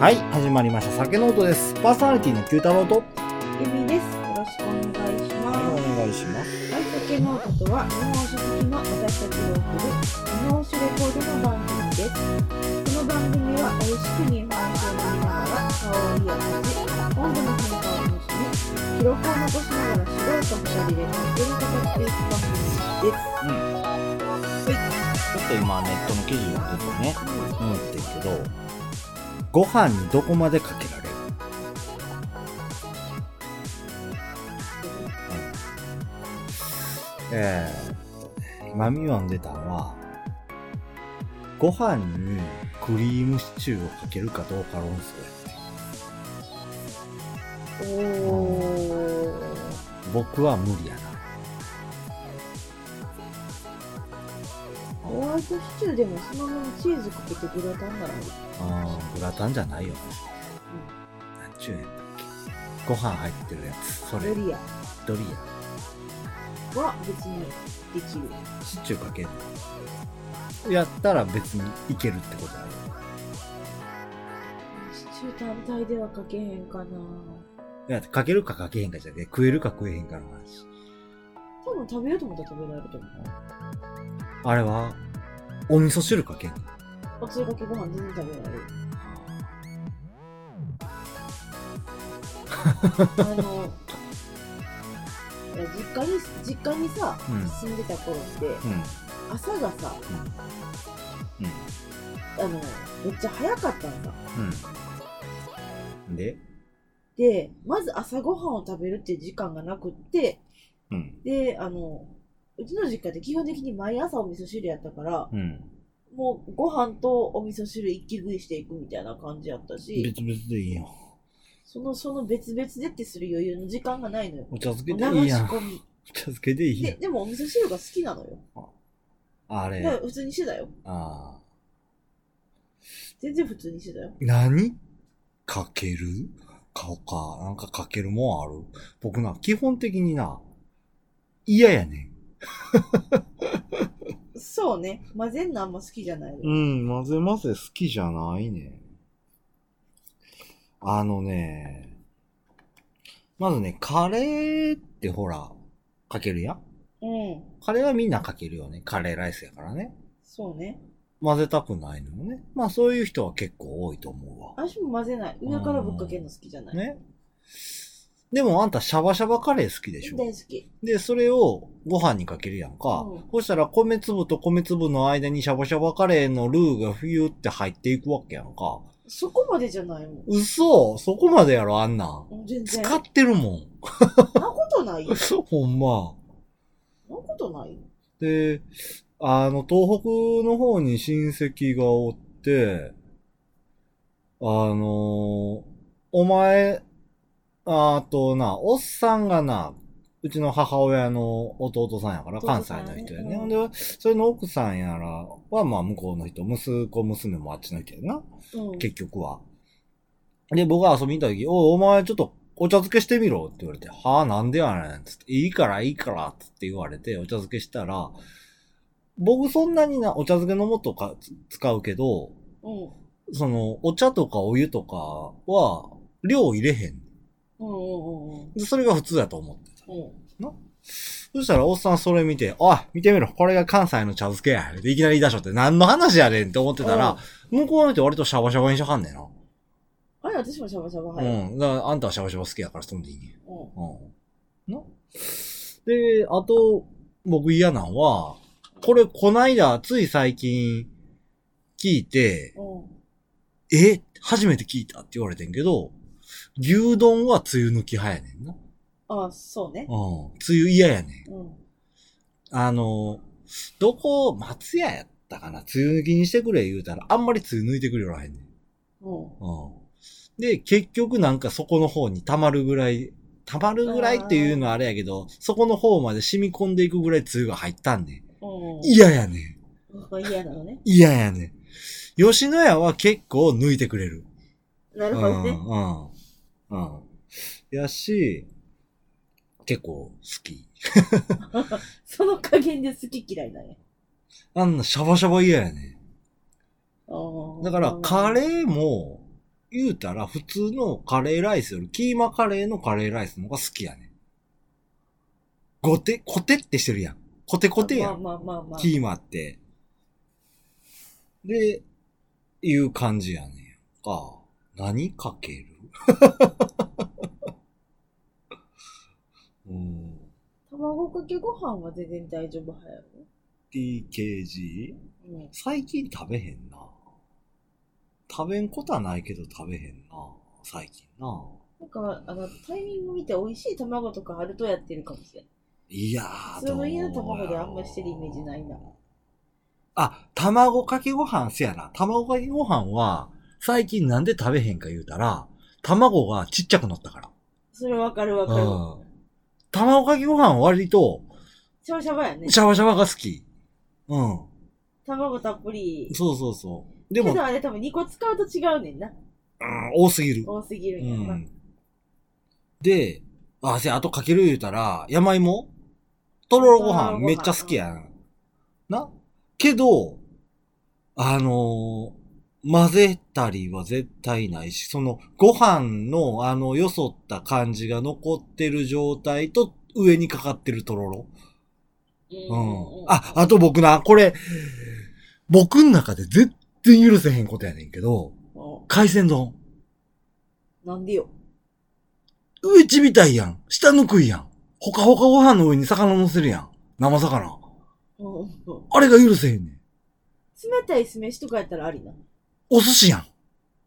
はい、始まりました。酒の音です。パーソナリティの九太郎とゆみです。よろしくお願いします。 はい、お願いします。 はい、酒の音とは日本酒好きの私たちを送る日本酒レコードの番組です。この番組は美味しく日本酒を飲みながら香りや味、温度の変化を楽しみ、記録を残しながら素人2人で勝手に語っていく番組です。 ちょっと今ネットの記事を読んでてね、思ってるけど、ご飯にどこまでかけられる？今読んでたのは、ご飯にクリームシチューをかけるかどうか論争やって。僕は無理やな。 ホワイトシチューでもそのままチーズかけてグラタンならグラタンじゃないよね。なんちゅうねんだっけ。ご飯入ってるやつ。それ。 ドリアは別にできる。 シチューかけるのやったら別にいけるってことある。 シチュー単体ではかけへんかな。 いや、かけるかかけへんかじゃなくて、食えるか食えへんかの話。 多分食べようと思ったら食べられると思う。 あれはお味噌汁かけんの？ おつゆかけご飯全然食べられる。実家にさ、住んでた頃って、朝がさ、めっちゃ早かったんさ。で、まず朝ごはんを食べるっていう時間がなくって、で、うちの実家って基本的に毎朝お味噌汁やったから、もうご飯とお味噌汁一気食いしていくみたいな感じやったし、 別々でいいよ。 その別々でってする余裕の時間がないのよ。 お茶漬けでいいやん。 流し込み。 お茶漬けでいいやん。 でもお味噌汁が好きなのよ。 あれ。 だから普通にしてたよ。全然普通にしてたよ。 何かける顔か。なんかかけるもんある？僕な、基本的にな、嫌やねん。 そうね。混ぜんのあんま好きじゃない。 混ぜ混ぜ好きじゃないね。まずね、カレーってほら、かけるやん。カレーはみんなかけるよね。カレーライスやからね。 そうね。 混ぜたくないのよね。まあそういう人は結構多いと思うわ。 私も混ぜない。上からぶっかけるの好きじゃない。 ね。でもあんたシャバシャバカレー好きでしょ？ 大好き。 で、それをご飯にかけるやんか。そしたら米粒と米粒の間にシャバシャバカレーのルーがフィューって入っていくわけやんか。 そこまでじゃないもん。 嘘？そこまでやろ、あんなん。 全然。 使ってるもん。 そんなことないよ。 ほんま。 そんなことないよ。 で、東北の方に親戚がおって、お前、おっさんがな、うちの母親の弟さんやから、関西の人やね。で、それの奥さんやらは、まあ向こうの人、息子、娘もあっちの人やな。結局は。で、僕が遊びに行った時、お前ちょっとお茶漬けしてみろって言われて、はぁ、なんでやねんつって、いいからって言われて、お茶漬けしたら、僕そんなにな、お茶漬けの素か使うけど、お茶とかお湯とかは、量入れへん。それが普通だと思ってた。そしたらおっさんそれ見て、おい、見てみろ、これが関西の茶漬けや。でいきなり言い出しょって何の話やねんって思ってたら、向こうの人割とシャバシャバにしはんねんな。 あれ、私もシャバシャバだからあんたはシャバシャバ好きやからそんでいいねん。で、あと、僕嫌なんは、これこないだつい最近聞いて、初めて聞いたって言われてんけど、牛丼はつゆ抜き派やねんな。 そうね。 つゆ嫌やねん。松屋やったかな、つゆ抜きにしてくれ言うたら、あんまりつゆ抜いてくれよらへんねん。で、結局なんかそこの方に溜まるぐらいっていうのはあれやけど、そこの方まで染み込んでいくぐらいつゆが入ったんで。嫌やねん。 嫌なのね。 嫌やねん。吉野家は結構抜いてくれる。 なるほどね。 やし、結構好き。 その加減で好き嫌いなんや。 あんなシャバシャバ嫌やね。だからカレーも言うたら普通のカレーライスよりキーマカレーのカレーライスの方が好きやねん。コテってしてるやん。コテコテやん。 まあ。 キーマって。で、いう感じやねんか。何かける卵かけご飯は全然大丈夫はやろ。 TKG？ 最近食べへんな。食べんことはないけど食べへんな。最近な。 なんか、タイミング見て美味しい卵とかあるとやってるかもしれん。 いやー、 普通の家の卵であんましてるイメージないな。 あ、卵かけご飯せやな。卵かけご飯は、最近なんで食べへんか言うたら、卵がちっちゃくなったから。 それわかる。 卵かけご飯は割と、 シャバシャバやね。 シャバシャバが好き。 卵たっぷり。 そう。でも、 けどあれ多分2個使うと違うねんな。 多すぎる。 多すぎるんやな。 で、あとかける言うたら、山芋とろろご飯めっちゃ好きやん。なけど、混ぜたりは絶対ないし、その、ご飯のよそった感じが残ってる状態と、上にかかってるとろろ。あと僕な、これ、僕ん中で絶対許せへんことやねんけど、海鮮丼。 なんでよ。 上ちびたいやん。下ぬくいやん。ほかほかご飯の上に魚乗せるやん。生魚。あれが許せへんねん。 冷たい酢飯とかやったらありな。 お寿司やん。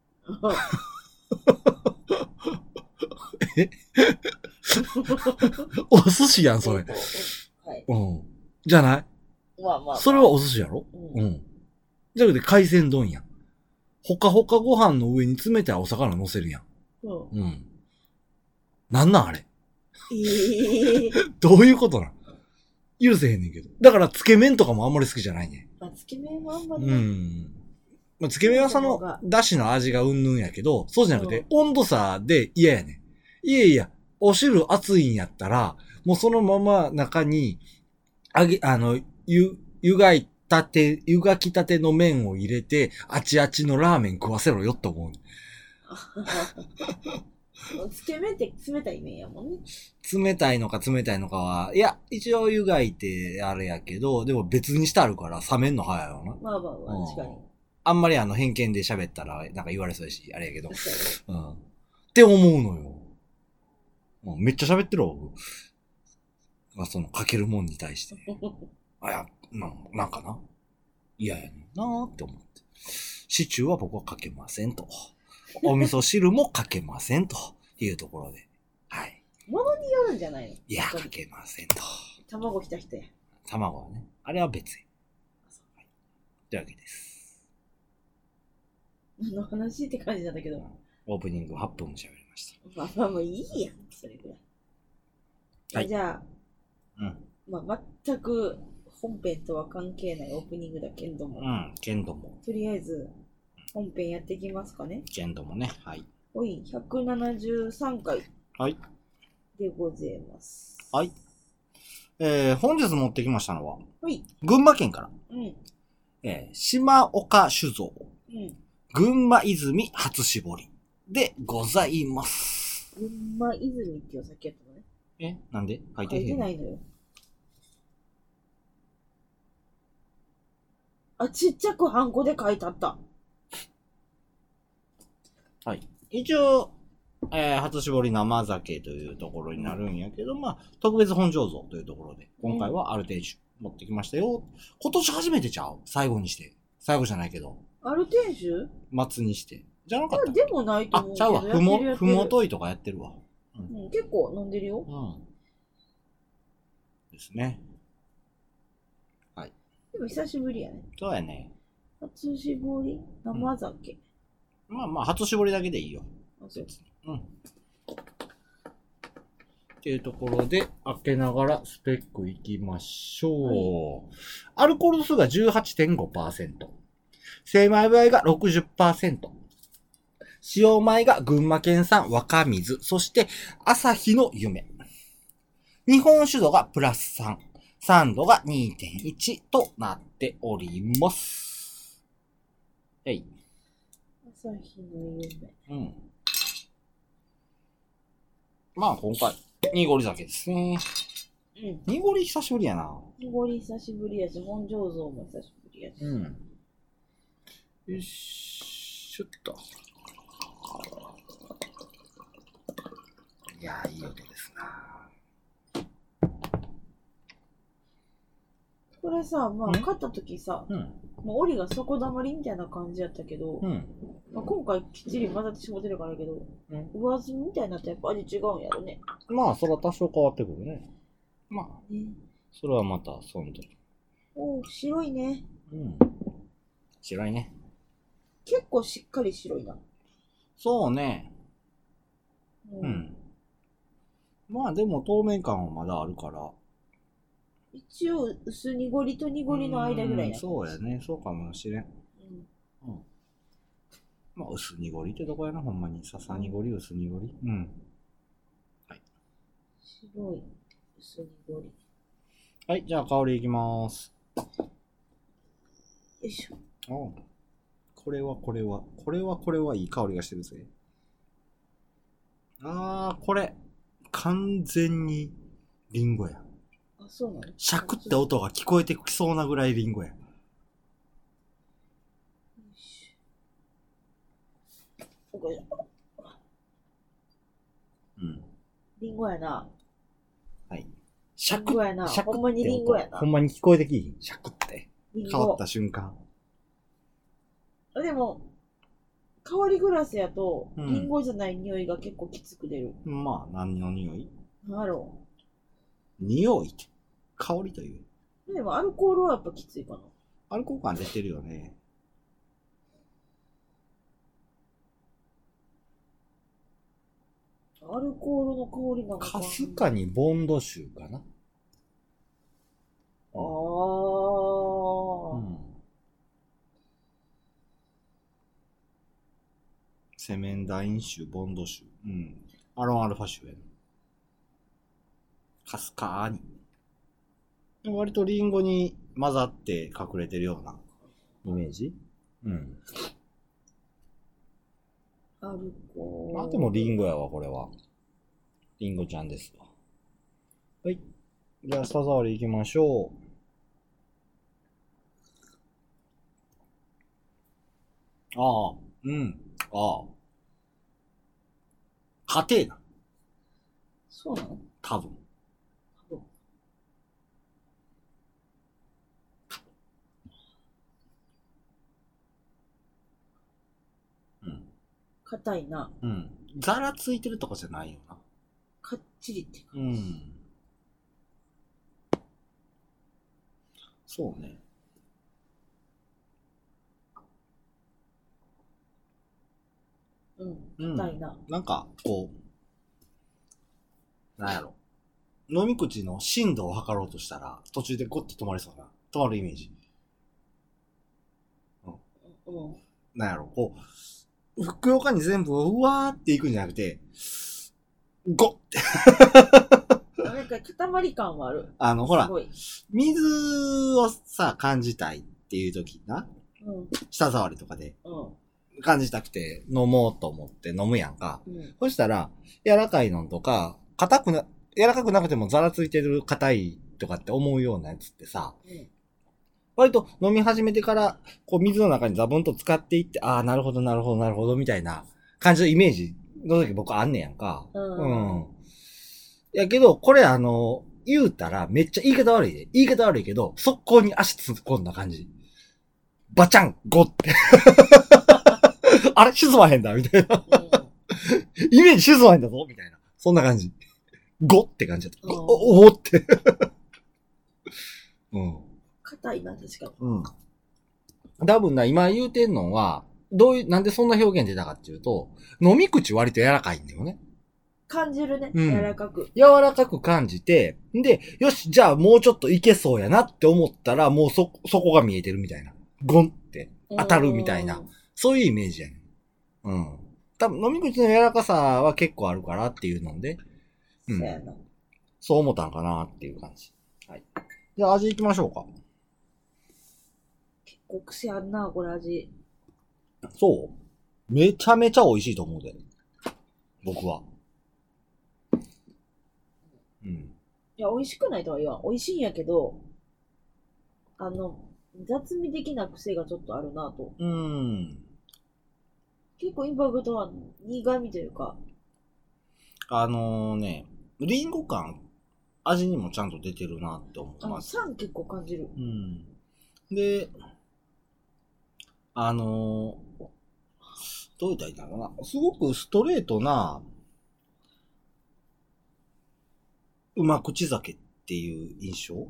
お寿司やん、それ。 はい。 じゃない？ まあ。 それはお寿司やろ？じゃなくて海鮮丼やん。ほかほかご飯の上に冷たいお魚乗せるやん。なんなんあれ？どういうことなん？許せへんねんけど。だから、つけ麺とかもあんまり好きじゃないね。 つけ麺はあんまり。 つけ麺はその、だしの味がうんぬんやけど、そうじゃなくて、温度差で嫌やねん。いや、お汁熱いんやったら、もうそのまま中に、湯がきたての麺を入れて、あちあちのラーメン食わせろよって思う。 つけ麺って冷たい麺やもんね。 冷たいのか冷たいのかは、いや、一応湯がいてあれやけど、でも別にしてあるから冷めんの早いよな。 まあ、確かに。 あんまり偏見で喋ったらなんか言われそうやし、あれやけど。って思うのよ。めっちゃ喋ってるわ、僕。そのかけるもんに対して。なんかな。嫌やねんなーって思って。シチューは僕はかけませんと。お味噌汁もかけませんというところで。はい。 ものによるんじゃないの？ いや、かけませんと。 卵ひたひたや。 卵はね。あれは別へ。はい。というわけです。 何の話って感じなんだけど。 オープニング8分も喋りました。 まあ、もういいやん。それぐらい。はい。じゃあ、全く本編とは関係ないオープニングだけんども。 けんども。 とりあえず、本編やっていきますかね。 けんどもね。はい。 173回。 はい。 でございます。 はい。本日持ってきましたのは、 はい。 群馬県から。島岡酒造。群馬泉初搾りでございます。 群馬泉ってお酒やったのね。 なんで書いてへん？書いてないのよ。ちっちゃくハンコで書いてあった。 はい。一応、初搾り生酒というところになるんやけど、特別本醸造というところで、今回はアルテン酒持ってきましたよ。今年初めてちゃう？最後にして。最後じゃないけど。 アルテン酒？ 末にして。じゃなかった？ でもないと思うけど。 ちゃうわ。ふもといとかやってるわ。 結構飲んでるよ。 ですね。はい。 でも久しぶりやね。 そうやね。 初搾り生酒。 初搾りだけでいいよ。っていうところで、開けながらスペックいきましょう。アルコール度数が 18.5%。精米部合が 60%。使用米が群馬県産若水、そして朝日の夢。日本酒度がプラス3。酸度が 2.1 となっております。はい。 朝日の夢。 うん。まあ今回、濁り酒ですね。 うん。 濁り久しぶりやな。 濁り久しぶりやし、本醸造も久しぶりやし。 うん。よしょっと。いやー、いい音ですな。 これさ、まあ、買った時さ、 うん。 もう折りが底だまりみたいな感じやったけど、 うん。 まあ、今回きっちり混ざってしまってるからやけど、上積みみたいになってやっぱ味違うんやろね。 まあ、それは多少変わってくるね。まあ、 ね、 それはまた、その時。 おー、白いね。 うん。白いね。 結構しっかり白いな。 そうね。 うん。 うん。まあ、でも透明感はまだあるから。 一応、薄濁りと濁りの間ぐらいな。 そうやね。そうかもしれん。 うん。 うん。まあ、薄濁りってとこやな、ほんまに。笹濁り、薄濁り。うん。はい。 白い、薄濁り。 はい、じゃあ香りいきます。 よいしょ。 これはいい香りがしてるぜ。これ。完全にリンゴや。 あ、そうなの？ シャクって音が聞こえてきそうなぐらいリンゴや。うん。 リンゴやな。 はい。シャクリンゴやな。 シャクってほんまにリンゴやな。 ほんまに聞こえてきひん。シャクって。 リンゴ。 変わった瞬間。 でも、香りグラスやと、 うんリンゴじゃない匂いが結構きつく出る。 まあ、何の匂い？ なんやろ匂いって。香りという。 う。でもアルコールはやっぱきついかな。 アルコール感出てるよね。 アルコールの香りなんか。 かすかにボンド臭かな。 ああ、 うん。セメンダイン臭、ボンド臭。うん。アロンアルファ臭やね。かすかに。割とリンゴに混ざって隠れてるようなイメージ。うん。 アルコール。 まあでもリンゴやわ、これは。リンゴちゃんですわ。はい。じゃあ、舌触りいきましょう。ああ、うん。ああ。家庭な。 そうなの？ 多分。うん。 硬いな。 うん。ザラついてるとかじゃないよな。 かっちりってう感じ。 ん。そうね。 うん。硬いな。 なんか、こう、なんやろ。飲み口の深度を測ろうとしたら、途中でゴッと止まりそうな。止まるイメージ。 うん。 なんやろ。こう、ふくよかに全部うわーっていくんじゃなくて、ゴッって。 なんか塊感はある。 ほらすごい。 水をさ、感じたいっていう時な。 うん。 舌触りとかで。 うん。 感じたくて飲もうと思って飲むやんか。 うん。 そしたら、柔らかいのとか、柔らかくなくてもザラついてる硬いとかって思うようなやつってさ、 うん。 割と飲み始めてから、こう水の中にザブンと使っていって、ああ、なるほど、なるほど、なるほど、みたいな感じのイメージの時僕あんねやんか。 うん。 やけど、これ言うたらめっちゃ言い方悪いで。言い方悪いけど、速攻に足突っ込んだ感じ。バチャンゴって。あれ沈まへんだみたいな。イメージ沈まへんだぞみたいな。そんな感じ。ゴって感じだった。おって。うん。 硬いな、確かに。 うん。多分な、今言うてんのは、なんでそんな表現出たかっていうと、飲み口割と柔らかいんだよね。 感じるね。 うん柔らかく。 柔らかく感じて、で、よし、じゃあもうちょっといけそうやなって思ったら、もうそこが見えてるみたいな。ゴンって当たるみたいな。そういうイメージやねん。うん。多分飲み口の柔らかさは結構あるからっていうので、うん。 そうやな。 そう思ったんかなっていう感じ。はい。じゃあ味いきましょうか。 結構癖あんな、これ味。 そうめちゃめちゃ美味しいと思うで。僕は。うん。 いや、美味しくないとは言わん。美味しいんやけど、雑味的な癖がちょっとあるなと。結構インパクトは苦味というか。 リンゴ感、味にもちゃんと出てるなって思ってます。 酸結構感じる。 で、どう言ったらいいんだろうな。すごくストレートな、うま口酒っていう印象、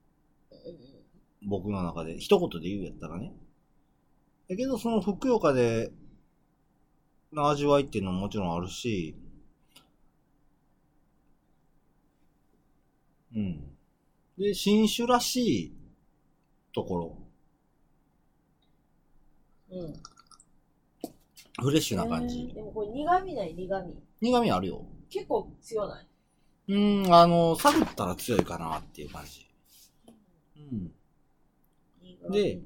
僕の中で。一言で言うやったらね。だけど、そのふくよかで、の味わいっていうのももちろんあるし、で、新酒らしいところ。フレッシュな感じ。 でもこれ苦味ない、苦味。 苦味あるよ。 結構強ない。 探ったら強いかなっていう感じ。で、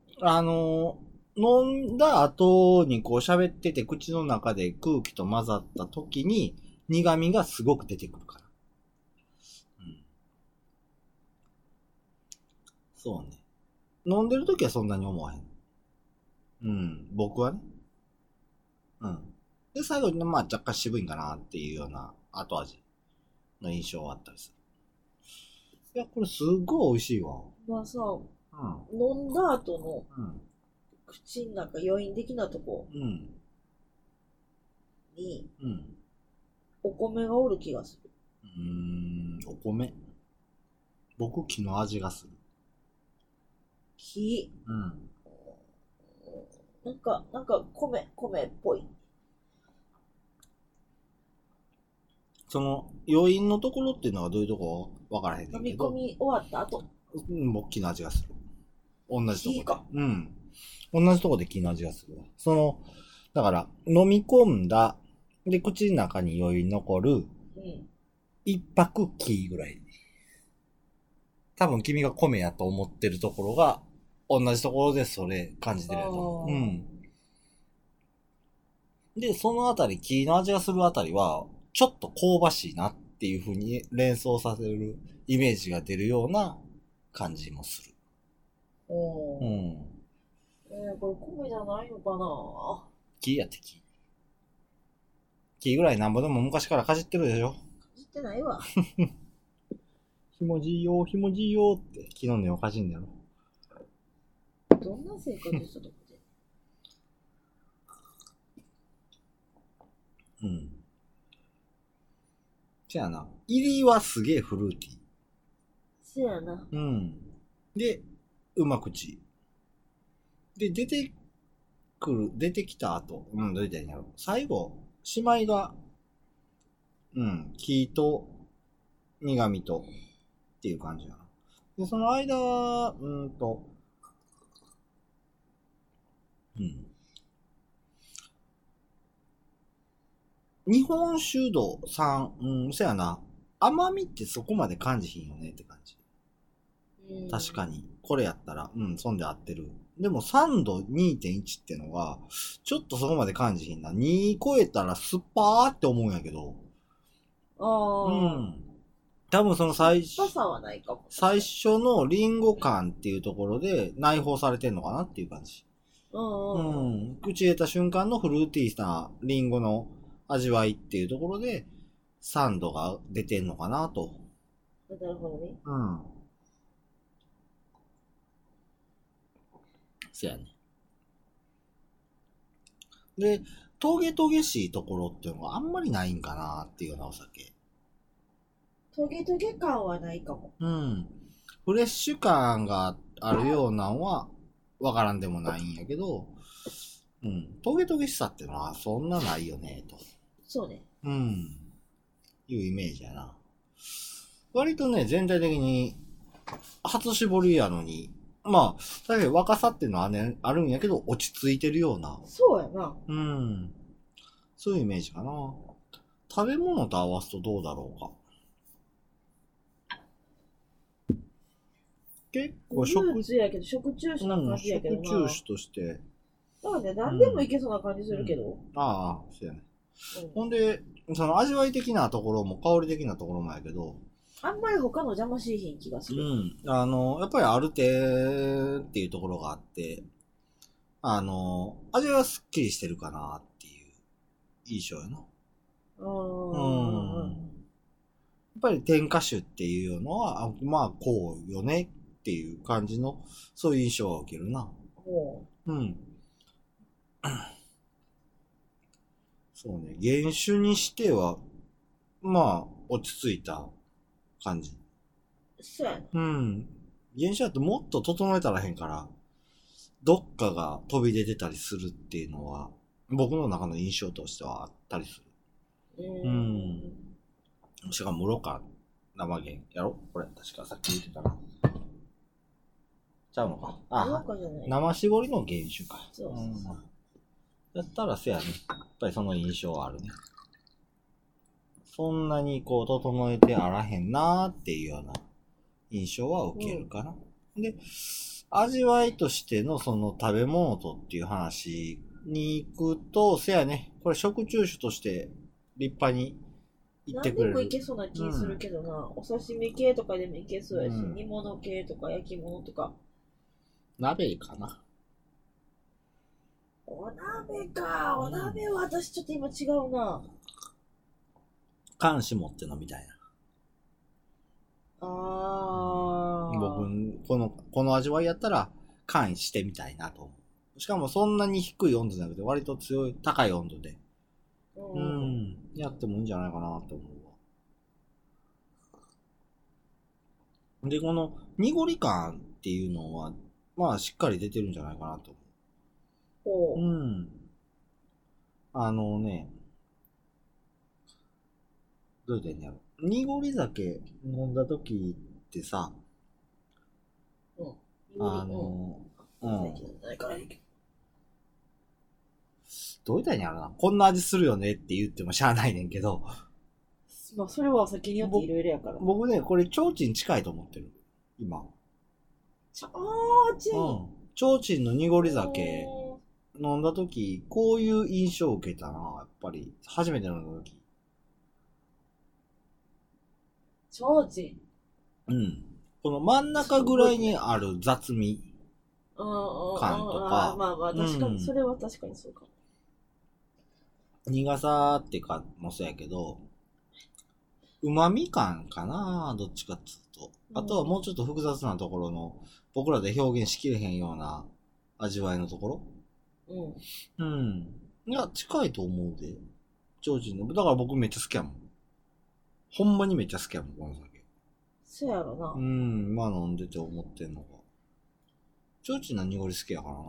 飲んだ後にこう喋ってて口の中で空気と混ざった時に苦味がすごく出てくるから。そうね。飲んでる時はそんなに思わへん。僕はね。で、最後にまあ若干渋いんかなっていうような後味の印象はあったりする。いや、これすっごい美味しいわ。 まあさ、飲んだ後の口の中余韻的なとこに、お米がおる気がする。 お米。僕、木の味がする。 木。なんか米っぽい。 その余韻のところっていうのはどういうとこわからへんねんけど。 飲み込み終わった後。 僕、木の味がする。同じとこ木か。 同じとこで木の味がするわ。だから、飲み込んだ、で、口の中に余韻残る、一泊木ぐらい。多分君が米やと思ってるところが、同じところでそれ感じてるやと。で、そのあたり、木の味がするあたりは、ちょっと香ばしいなっていう風に連想させるイメージが出るような感じもする。 これ米じゃないのかな。 木やって木。木ぐらいなんぼでも昔からかじってるでしょ。かじってないわ。 ひもじいよ、ひもじいよって木の根をかじんだろ。 どんな生活したとこで。 そやな。入りはすげえフルーティー。 そやな。 で、うま口。で、出てきた後、どう言ったらいいんやろ。最後、しまいが、木と、苦味と、っていう感じやな。で、その間は、日本酒度3、そやな。甘みってそこまで感じひんよねって感じ。確かに。これやったら、そんで合ってる。でも3度 2.1 ってのが、ちょっとそこまで感じひんな。2超えたらスッパーって思うんやけど。多分その最初のリンゴ感っていうところで内包されてんのかなっていう感じ。口入れた瞬間のフルーティーなリンゴの味わいっていうところで酸度が出てんのかなと。 なるほどね。 そやね。で、トゲトゲしいところっていうのがあんまりないんかなっていうようなお酒。 トゲトゲ感はないかも。 フレッシュ感があるようなのはわからんでもないんやけど、トゲトゲしさっていうのはそんなないよね、と。 そうね。 いうイメージやな。割とね、全体的に初絞りやのに、まあ、確かに若さっていうのはね、あるんやけど、落ち着いてるような。 そうやな。 そういうイメージかな。食べ物と合わすとどうだろうか。結構フルーツやけど、食中酒な感じやけどな。 食中酒として。 だからかね、何でもいけそうな感じするけど。 ああ、そうやね。 うん、 ほんで、その味わい的なところも香り的なところもやけど、 あんまり他の邪魔しいひん気がする。 やっぱりある程っていうところがあって、味はすっきりしてるかなっていう印象やな。やっぱり天下酒っていうのは、まあこうよねっていう感じの、そういう印象は受けるな。うん。そうね。原酒にしては、まあ、落ち着いた感じ。 そうやな。 原酒だともっと整えたらへんから、どっかが飛び出てたりするっていうのは、僕の中の印象としてはあったりする。しかも、室か生原やろこれ、確かさっき言ってたな。ちゃうのか。生搾りの原酒か。 そう。 やったらせやね。やっぱりその印象はあるね。そんなにこう、整えてあらへんなーっていうような印象は受けるかな。で、味わいとしてのその食べ物とっていう話に行くと、せやね、これ食中酒として立派に言ってくれる。 何でもいけそうな気するけどな。お刺身系とかでもいけそうやし、煮物系とか焼き物とか。 鍋かな。 お鍋か。お鍋は私ちょっと今違うな。 缶し持って飲みたいな。僕、この味わいやったら、缶してみたいなと思う。しかもそんなに低い温度じゃなくて、割と高い温度で。やってもいいんじゃないかなと思うわ。で、この濁り感っていうのは、まあしっかり出てるんじゃないかなと思う。どうやってんやろ。濁り酒飲んだ時ってさ、どういったんやろな。こんな味するよねって言ってもしゃあないねんけど。 まあ、それは先によっていろいろやから。 僕ね、これ、提灯近いと思ってる。今。 提灯の濁り酒飲んだとき、こういう印象を受けたな、やっぱり。初めて飲んだとき。 提灯。 この真ん中ぐらいにある雑味感とか。 まあ、確かに、それは確かにそうかも。 苦さってかもそうやけど、旨味感かな、どっちかっつうと。あとはもうちょっと複雑なところの、僕らで表現しきれへんような味わいのところ。いや、近いと思うで。提灯の。だから僕めっちゃ好きやもん。ほんまにめっちゃ好きやもん、この酒。 そうやろな。 まあ飲んでて思ってんのが。提灯の濁り好きやから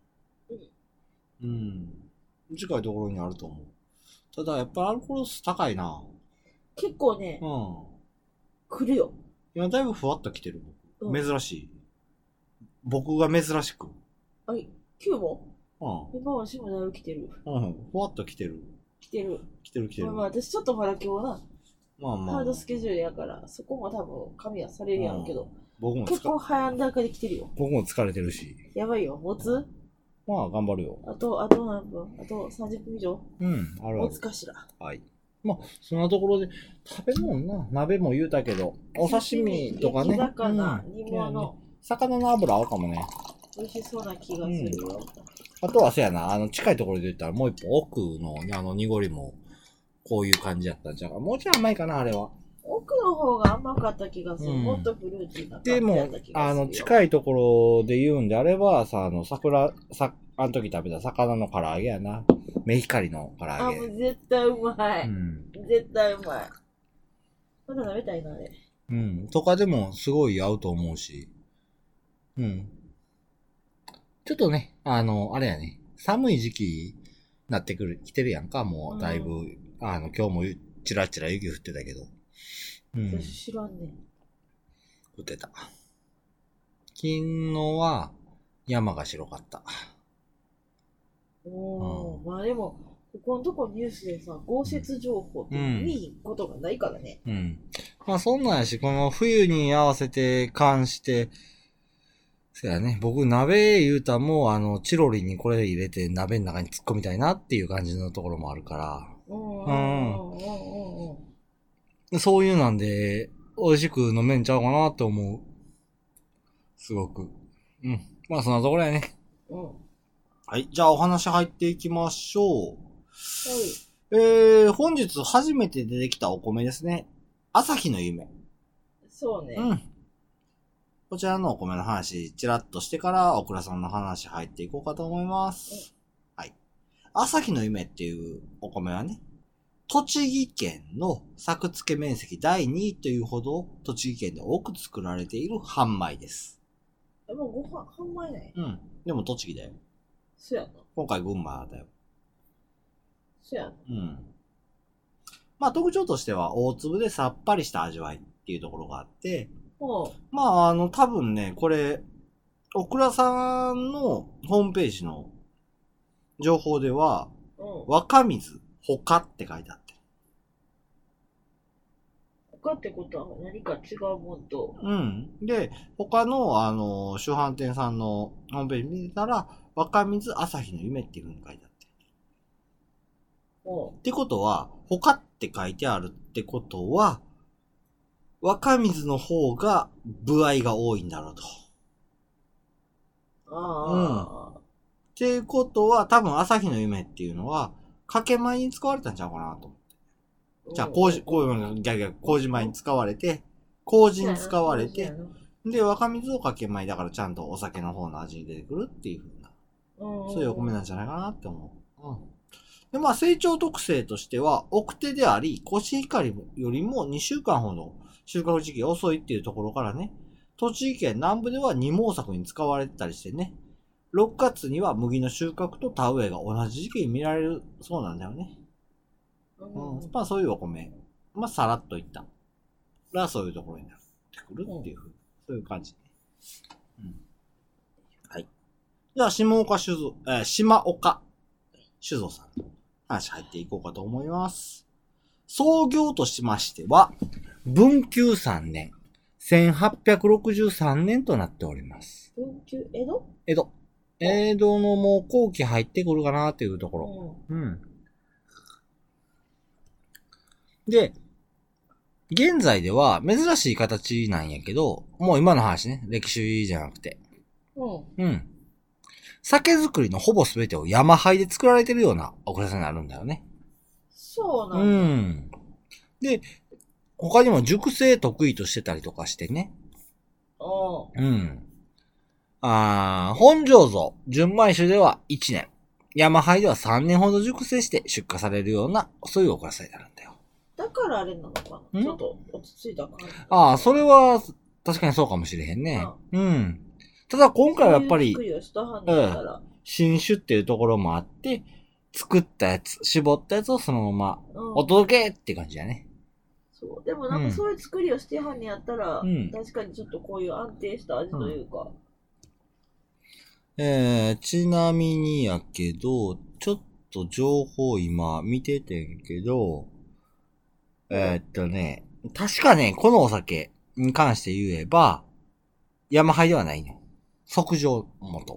な。近いところにあると思う。ただやっぱアルコール数高いな。 結構ね、来るよ。 今だいぶふわっと来てる。珍しい。僕が珍しく。 9も今はしもだいぶ来てる。 ふわっと来てる。 来てる。まあ私ちょっとまだ今日な。ハードスケジュールやから、そこも多分加味はされるやろうけど。 僕も結構早ん段階で来てるよ。 僕も疲れてるし。 やばいよ。持つ？ まあ頑張るよ。 あと何分？あと30分以上？ ある。 持つかしら。 はい。まあ、そんなところで、食べ物な、鍋も言うたけど、お刺身とかね。 魚、煮物。 魚の油合うかもね。 美味しそうな気がするよ。 あとはせやな、近いところで言ったらもう一本奥の濁りも、こういう感じやったんちゃうか。もうちょい甘いかな、あれは。 奥の方が甘かった気がする。もっとフルーティーな感じだった気がする。 でも、近いところで言うんであれば、さ、あの時食べた魚の唐揚げやな。メヒカリの唐揚げ。 もう絶対うまい。絶対うまい。まだ食べたいな、あれ。 とかでもすごい合うと思うし。ちょっとね、あれやね。寒い時期になって来てるやんか、もうだいぶ。今日もチラチラ雪降ってたけど。 私知らんね。 降ってた。昨日は山が白かった。 まあでも、ここのとこニュースでさ、豪雪情報って見いことがないからね。 まあそんなんやし、この冬に合わせて関して、 そうやね。僕、鍋言うたも、チロリにこれ入れて鍋の中に突っ込みたいなっていう感じのところもあるから。そういうなんで、美味しく飲めんちゃうかなって思う。すごく。うん。まあ、そんなところやね。はい。じゃあ、お話入っていきましょう。本日初めて出てきたお米ですね。朝日の夢。 そうね。 こちらのお米の話、ちらっとしてから、オクラさんの話入っていこうかと思います。はい。朝日の夢っていうお米はね、栃木県の作付け面積第2位というほど、栃木県で多く作られている販米です。 もう販売ないでも栃木だよ。 そうやな。 今回群馬だよ。 そうやな。 まあ特徴としては、大粒でさっぱりした味わいっていうところがあって、まあ多分ね、これ、オクラさんのホームページの情報では、若水、他って書いてあって。 他ってことは何か違うもんと。 で、他の主販店さんのホームページ見たら、若水朝日の夢っていう風に書いてあって。ってことは、他って書いてあるってことは、若水の方が部合が多いんだろうと。っていうことは、多分朝日の夢っていうのは、かけ米に使われたんちゃうかなと思って。じゃあ、麹米に使われて、麹に使われて、で、若水をかけ米だからちゃんとお酒の方の味に出てくるっていう風な、そういうお米なんじゃないかなって思う。で、まあ、成長特性としては、奥手であり、コシヒカリよりも2週間ほど収穫時期が遅いっていうところからね、栃木県南部では二毛作に使われてたりしてね、6月には麦の収穫と田植えが同じ時期に見られるそうなんだよね。まあそういうお米。まあさらっといったらそういうところになってくるっていうふうに、そういう感じ。はい。じゃあ、島岡酒造さんの話入っていこうかと思います。創業としましては、文久3年、1863年となっております。 文久、江戸江戸のもう後期入ってくるかなっていうところ。で、現在では珍しい形なんやけど、もう今の話ね、歴史じゃなくて。酒造りのほぼ全てを山灰で作られてるようなお蔵さんになるんだよね。 そうなんだ。 で、他にも熟成得意としてたりとかしてね。本醸造、純米酒では1年、山灰では3年ほど熟成して出荷されるような、そういうお蔵さんになるんだよ。 だからあれなのかな、ちょっと落ち着いた感じ。 それは確かにそうかもしれへんね。ただ今回はやっぱり、新酒っていうところもあって、作ったやつ、絞ったやつをそのままお届けって感じだね。 そう。でもなんかそういう作りをしてはんにやったら、確かにちょっとこういう安定した味というか。 ちなみにやけど、ちょっと情報今見ててんけど、確かね、このお酒に関して言えば、山灰ではないの。即上元。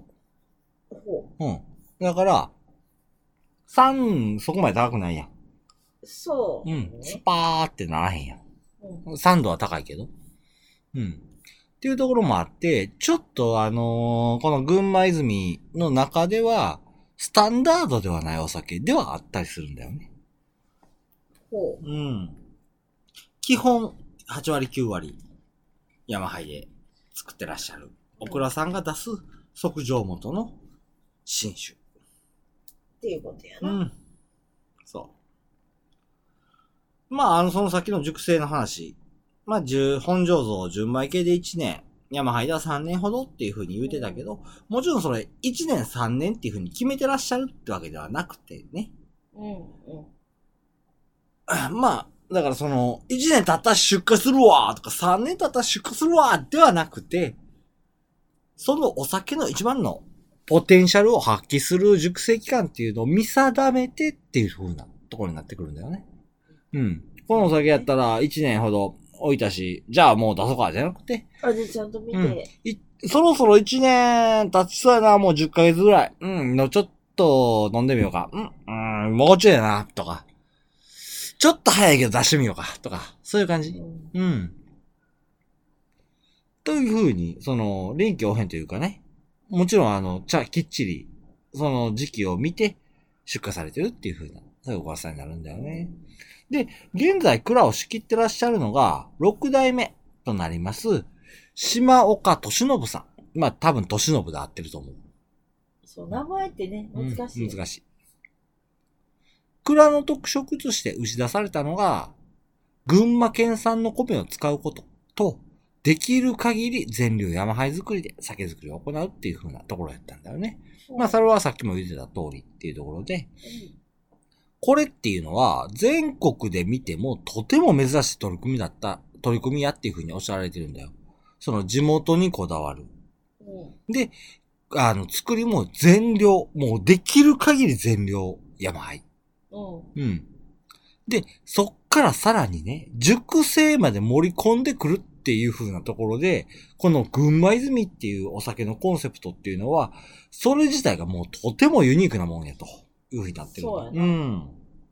だから、酸、そこまで高くないやん。 そう。 スパーってならへんやん。酸度は高いけど。っていうところもあって、ちょっとこの群馬泉の中では、スタンダードではないお酒ではあったりするんだよね。基本、8割9割、山灰で作ってらっしゃる。オクラさんが出す即上元の新酒。 っていうことやな。 そう。まあ、その先の熟成の話。まあ、本醸造純米系で1年、山灰では3年ほどっていう風に言うてたけど、もちろんそれ1年3年っていう風に決めてらっしゃるってわけではなくてね。まあ、だからその、1年経ったら出荷するわとか3年経ったら出荷するわではなくて、そのお酒の一番のポテンシャルを発揮する熟成期間っていうのを見定めてっていう風なところになってくるんだよね。このお酒やったら1年ほど置いたし、じゃあもう出そうかじゃなくて、 味ちゃんと見て。 そろそろ1年経ちそうやな、もう10ヶ月ぐらい。ちょっと飲んでみようか。もうちょいやな、とか。ちょっと早いけど出してみようか、とか。そういう感じ。という風に、臨機応変というかね。もちろんきっちり、その時期を見て出荷されてるっていう風な、そういうお母さんになるんだよね。で、現在蔵を仕切ってらっしゃるのが、6代目となります、島岡俊信さん。まあ多分俊信で合ってると思う。 そう、名前ってね、難しい。 難しい。蔵の特色として打ち出されたのが、群馬県産の米を使うことと、できる限り全粒山灰作りで酒造りを行うっていう風なところやったんだよね。まあそれはさっきも言ってた通りっていうところで、これっていうのは全国で見てもとても珍しい取り組みやっていう風におっしゃられてるんだよ。その地元にこだわる。で、作りも全量、もうできる限り全量山灰。で、そっからさらにね、熟成まで盛り込んでくるっていう風なところで、この群馬泉っていうお酒のコンセプトっていうのは、それ自体がもうとてもユニークなもんやという風になってる。 そうやな。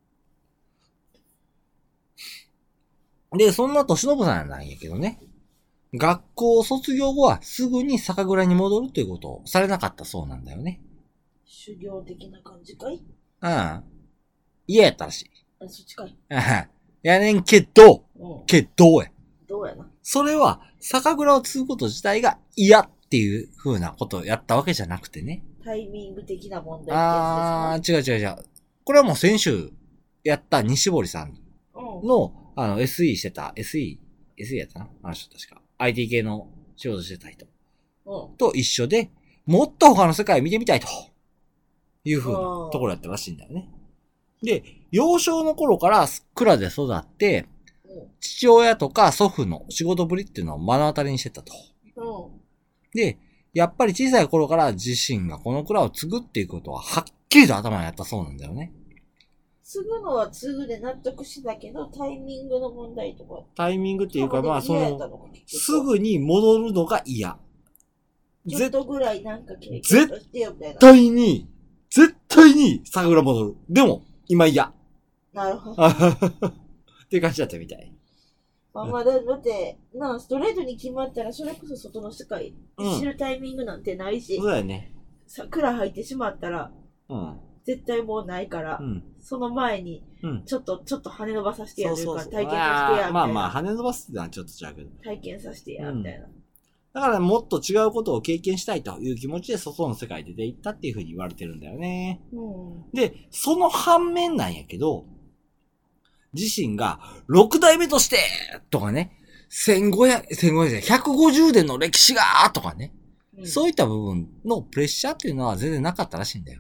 で、そんな年信さんなんやけどね、学校を卒業後はすぐに酒蔵に戻るということをされなかったそうなんだよね。 修行的な感じかい？ 嫌やったらしい。 そっちかい。 やねんけど、や。 どうやな。 それは、酒蔵を継ぐこと自体が嫌っていう風なことをやったわけじゃなくてね。 タイミング的な問題ってやつですか？違う。これはもう先週やった西堀さんの、SE してた、SE やったな？あの人確か。IT 系の仕事してた人。と一緒で、もっと他の世界を見てみたいという風なところやったらしいんだよね。で、幼少の頃から蔵で育って、父親とか祖父の仕事ぶりっていうのを目の当たりにしてたと。で、やっぱり小さい頃から自身がこの蔵を継ぐっていうことははっきりと頭にあったそうなんだよね。 継ぐのは継ぐで納得してたけど、タイミングの問題とか。 タイミングっていうか、まあすぐに戻るのが嫌。 ちょっとぐらいなんか経験してよみたいな。 絶対に酒蔵戻る。でも、今嫌。 なるほど。 っていう感じだったみたい。 だって、ストレートに決まったら、それこそ外の世界、知るタイミングなんてないし、 そうだよね。 蔵入ってしまったら、絶対もうないから、その前に、ちょっと跳ね伸ばさせてやるから、体験させてや、みたいな。 まあ、跳ね伸ばすってのはちょっと違うけど。 体験させてや、みたいな。 だからもっと違うことを経験したいという気持ちで外の世界で出て行ったっていうふうに言われてるんだよね。で、その反面なんやけど、自身が6代目としてとかね、150年の歴史がとかね、そういった部分のプレッシャーっていうのは全然なかったらしいんだよ。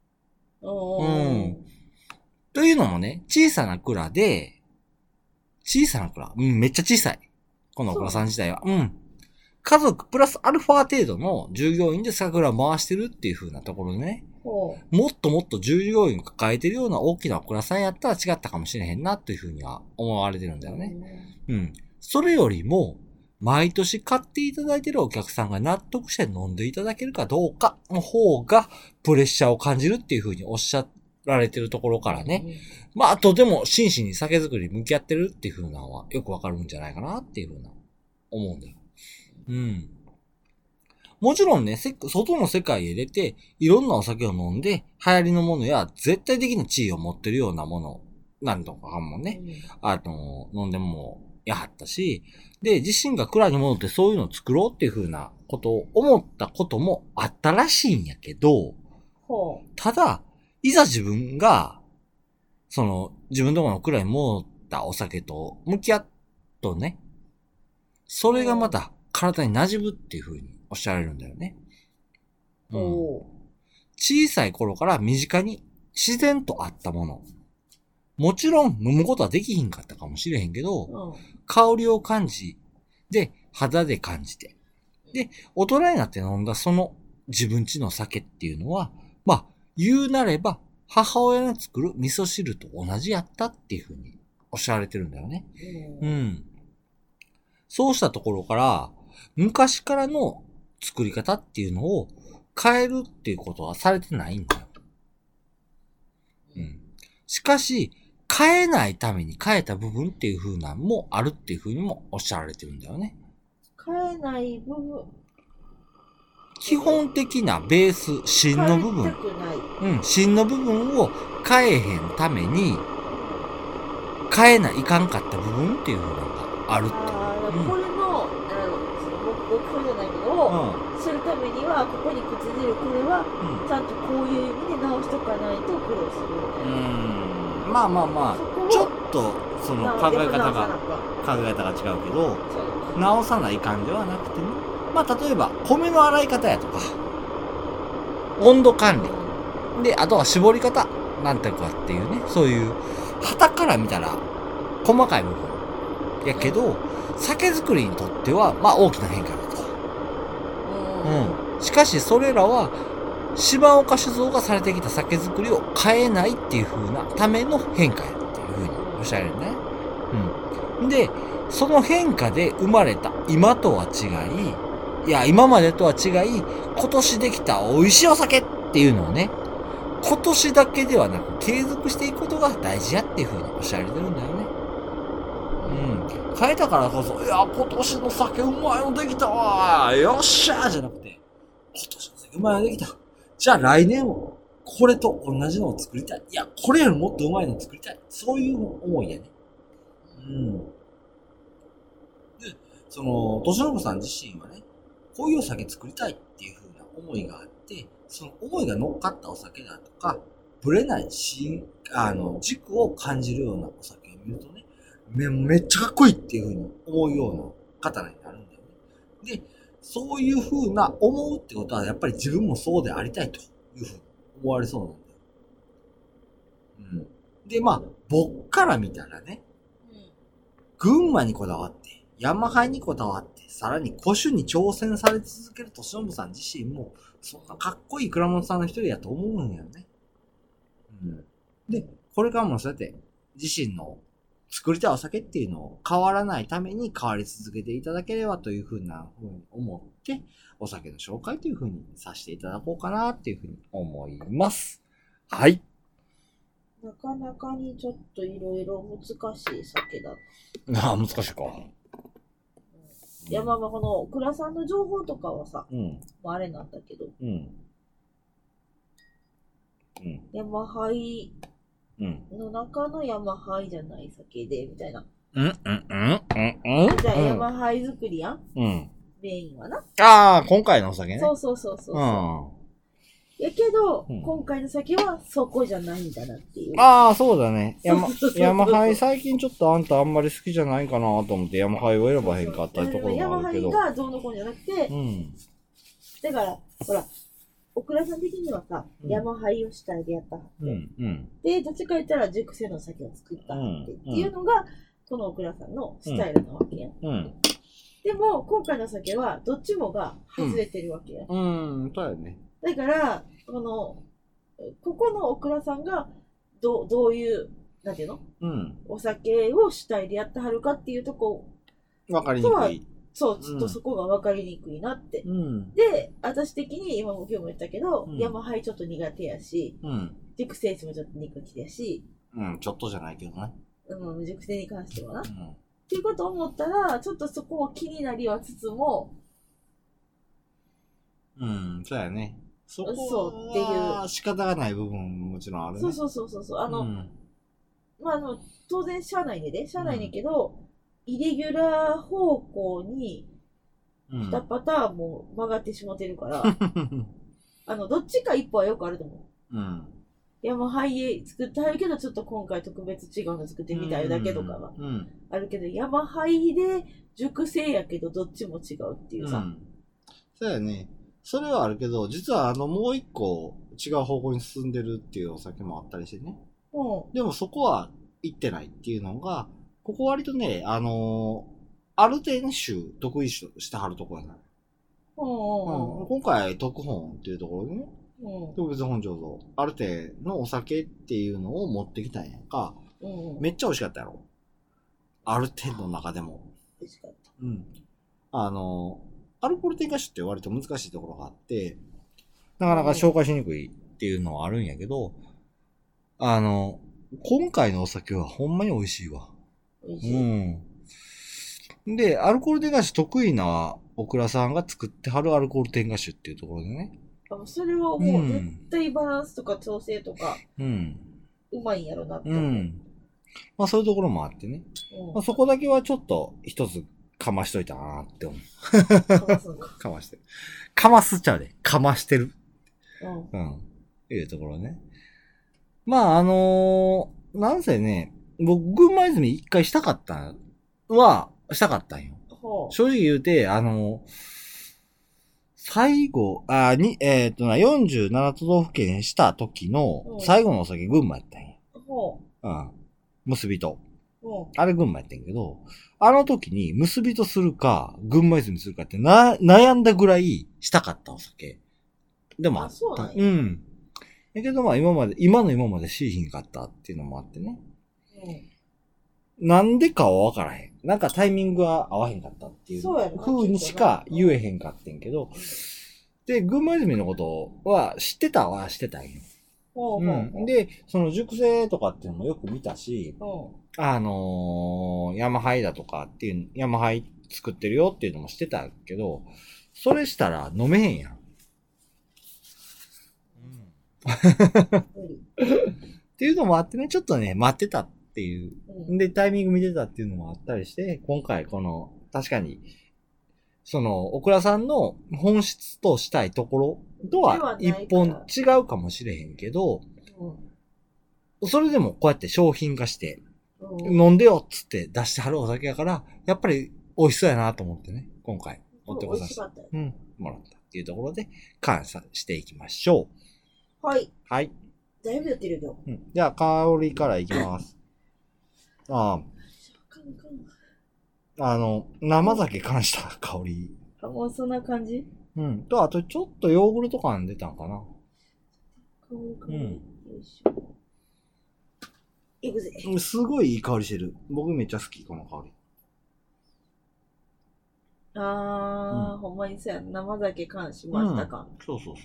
というのもね、小さな蔵、めっちゃ小さい。このお蔵さん自体は。家族プラスアルファ程度の従業員で酒蔵を回してるっていう風なところでね。もっともっと従業員を抱えてるような大きなお蔵さんやったら違ったかもしれへんなっていう風には思われてるんだよね。それよりも、毎年買っていただいてるお客さんが納得して飲んでいただけるかどうかの方がプレッシャーを感じるっていう風におっしゃられてるところからね。まあ、とても真摯に酒造りに向き合ってるっていう風なのはよくわかるんじゃないかなっていう風な思うんだよ。もちろんね、外の世界へ出て、いろんなお酒を飲んで、流行りのものや絶対的な地位を持ってるようなもの、なんとかもね、飲んでもやはったし、で、自身が蔵に戻ってそういうのを作ろうっていう風なことを思ったこともあったらしいんやけど、ただ、いざ自分が、自分のところの蔵に戻ったお酒と向き合っとね、それがまた体に馴染むっていう風におっしゃられるんだよね。小さい頃から身近に自然とあったもの。もちろん飲むことはできひんかったかもしれへんけど、香りを感じ、で、肌で感じて。で、大人になって飲んだその自分家の酒っていうのは、まあ、言うなれば、母親の作る味噌汁と同じやったっていう風におっしゃられてるんだよね。そうしたところから、昔からの作り方っていうのを変えるっていうことはされてないんだよ。うん。しかし、変えないために変えた部分っていう風なのもあるっていう風にもおっしゃられてるんだよね。 変えない部分。 基本的なベース、芯の部分。 変えたくない。 芯の部分を変えへんために、変えないかんかった部分っていう風なのがあるって。 これの、目標じゃないけど、するためには、ここに口出るこれは、ちゃんとこういう意味で直しとかないと苦労するみたいな。 まあ、ちょっと、その考え方が違うけど、直さない感じはなくてね。まあ、例えば、米の洗い方やとか、温度管理。で、あとは絞り方。なんていうかっていうね、そういう、旗から見たら、細かい部分。やけど、酒造りにとっては、まあ大きな変化だと。しかし、それらは、島岡酒造がされてきた酒造りを変えないっていう風なための変化やっていう風におっしゃるね。で、その変化で生まれた今とは違い、いや、今までとは違い、今年できた美味しいお酒っていうのをね、今年だけではなく継続していくことが大事やっていう風におっしゃられてるんだよね。変えたからこそ、いや、今年の酒うまいのできたわよっしゃーじゃなくて、今年の酒うまいのできた。じゃあ来年も、これと同じのを作りたい。いや、これよりもっとうまいのを作りたい。そういう思いやね。で、その、としのぶさん自身はね、こういうお酒作りたいっていう風な思いがあって、その思いが乗っかったお酒だとか、ぶれない軸を感じるようなお酒を見るとね、めっちゃかっこいいっていう風に思うような方になるんだよね。で、そういう風な思うってことは、やっぱり自分もそうでありたいという風に思われそうなんだよ。で、まあ、僕から見たらね、群馬にこだわって、山ハイにこだわって、さらに古酒に挑戦され続けるとしのぶさん自身も、そんなかっこいい倉本さんの一人やと思うんだよね。で、これからもそうやって自身の作りたいお酒っていうのを変わらないために変わり続けていただければというふうに思って、お酒の紹介というふうにさせていただこうかなっていうふうに思います。はい。 なかなかにちょっといろいろ難しい酒だ。 難しいか。 いや、まあこの倉さんの情報とかはさ、あれなんだけど、山ハイの中の山ハイじゃない酒で、みたいな。じゃあ山ハイ作りやん。メインはな。 今回のお酒ね。 そう。やけど、今回の酒はそこじゃないんだなっていう。 そうだね。山ハイ最近ちょっとあんたあんまり好きじゃないかなと思って山ハイを選ばへんかったところもあるけど。 山ハイがどうのこうじゃなくて、だから、ほら、オクラさん的にはさ、山ハイを主体でやった。で、どっちか言ったら熟成の酒を作ったっていうのが、このオクラさんのスタイルなわけや。でも、今回の酒はどっちもが外れてるわけや。 そうやね。 だから、ここのオクラさんがどういう、なんていうの、お酒を主体でやってはるかっていうとこわかりにくい。 そう、ちょっとそこが分かりにくいなって。で、私的に今も今日も言ったけど、山ハイちょっと苦手やし、熟成地もちょっと苦手やし、 ちょっとじゃないけどね。 熟成に関してはな。っていうことを思ったら、ちょっとそこは気になりはつつも、 そうやね。そうっていう仕方がない部分ももちろんあるね。 そう。当然社内でけど、イレギュラー方向に2パターンも曲がってしまってるから、どっちか一歩はよくあると思う。山ハイ作ってはるけど、ちょっと今回特別違うの作ってみたいだけとかはあるけど、山ハイで熟成やけどどっちも違うっていうさ。 そうやね。それはあるけど、実はもう一個違う方向に進んでるっていうお酒もあったりしてね。でもそこは行ってないっていうのが、ここ割とね、アルテン州得意してはるところやな。今回特本っていうところでね、特別本醸造、アルテンのお酒っていうのを持ってきたんやんか。めっちゃ美味しかったやろ。アルテンの中でも。 美味しかった。 アルコール添加酒って割と難しいところがあって、なかなか紹介しにくいっていうのはあるんやけど、今回のお酒はほんまに美味しいわ。 美味しい。 で、アルコール添加酒得意なオクラさんが作ってはるアルコール添加酒っていうところでね。 それはもう絶対バランスとか調整とか、うまいんやろなって思う。 まあそういうところもあってね。まあ、そこだけはちょっと一つかましといたなって思う。 かますのか。 かましてる。かますっちゃうで。かましてる。いうところね。まあなんせね、僕、群馬泉一回したかったんよ。正直言うて、最後、47都道府県した時の最後のお酒群馬やったんや。結びと。あれ群馬やったんやけど、あの時に結びとするか、群馬泉するかって悩んだぐらいしたかったお酒。でもあった。 そうなんや。 だけどまあ今の今までしいひんかったっていうのもあってね。なんでかはわからへん。なんかタイミングは合わへんかったっていう風にしか言えへんかってんけど、で、群馬泉のことは知ってたんよ。で、その熟成とかっていうのもよく見たし、ヤマハイだとかっていう、ヤマハイ作ってるよっていうのもしてたけど、それしたら飲めへんやん。っていうのもあってね、ちょっとね、待ってたっていう。で、タイミング見てたっていうのもあったりして、今回この、確かに、その、オクラさんの本質としたいところとは一本違うかもしれへんけど、それでもこうやって商品化して、飲んでよっつって出してはるお酒やから、やっぱり美味しそうやなと思ってね、今回持ってこさせて、もらったっていうところで感謝していきましょう。はい。 はい。 だいぶやってるよ。 じゃあ、香りからいきます。生酒関した香り。 もうそんな感じ？ あとちょっとヨーグルト感出たんかな。 香り。よいしょ。いくぜ。 すごいいい香りしてる。僕めっちゃ好き、この香り。 ほんまにそうや。生酒関しましたか。 そうそうそう。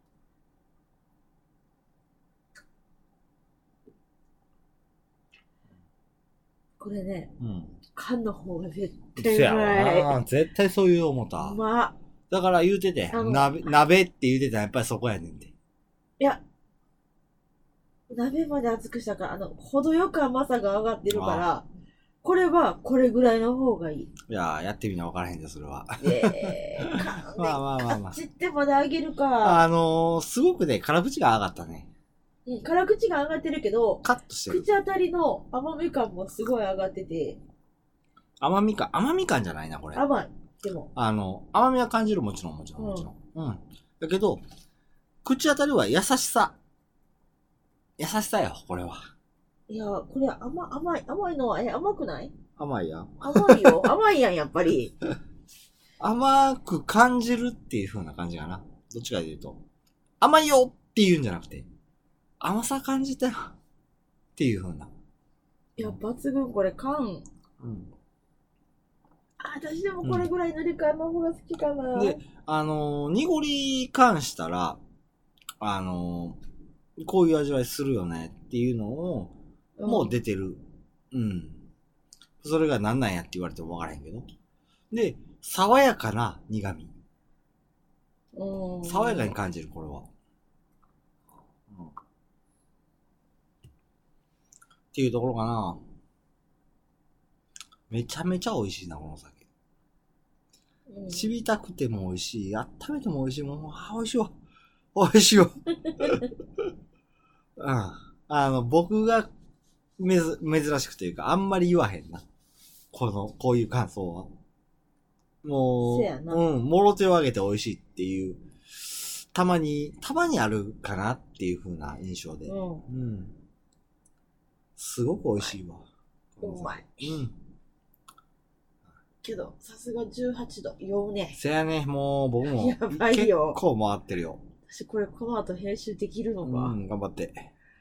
これね、缶の方が絶対うまい。絶対そういう思った。だから言うてて、鍋って言うてたらやっぱりそこやねんで。 いや、鍋まで熱くしたから、程よく甘さが上がってるから、これはこれぐらいの方がいい。 いややってみな分からへんで、それは。 まあ。カチってまで上げるか。 すごくね、辛口が上がったね。 辛口が上がってるけど、 カットしてる。 口当たりの甘み感もすごい上がってて。 甘み感じゃないな、これ。 甘い。でも。 甘みは感じる、もちろん。だけど、口当たりは優しさよ、これは。 いや、これ甘いのは、甘くない？ 甘いやん。 甘いよ。甘いやん、やっぱり。 甘く感じるっていう風な感じかな。どっちかというと。甘いよっていうんじゃなくて、甘さ感じたよっていう風な。 いや、抜群、これ缶。私でもこれぐらいのり缶の方が好きかな。 で、濁り感したら、こういう味わいするよねっていうのを、もう出てる。それが何なんやって言われても分からへんけど。で、爽やかな苦味。爽やかに感じる、これは。っていうところかな。めちゃめちゃ美味しいな、この酒。ちびたくても美味しい。温めても美味しい。もう、美味しいわ。美味しいわ。僕が珍しくというか、あんまり言わへんな。こういう感想は。もう、もろ手を挙げて美味しいっていう、たまにあるかなっていう風な印象で。すごく美味しいわ。 うまい。けど、さすが18度。酔うね。 せやね、もう僕も。 やばいよ。 結構回ってるよ。 私これこの後編集できるのか。 頑張って。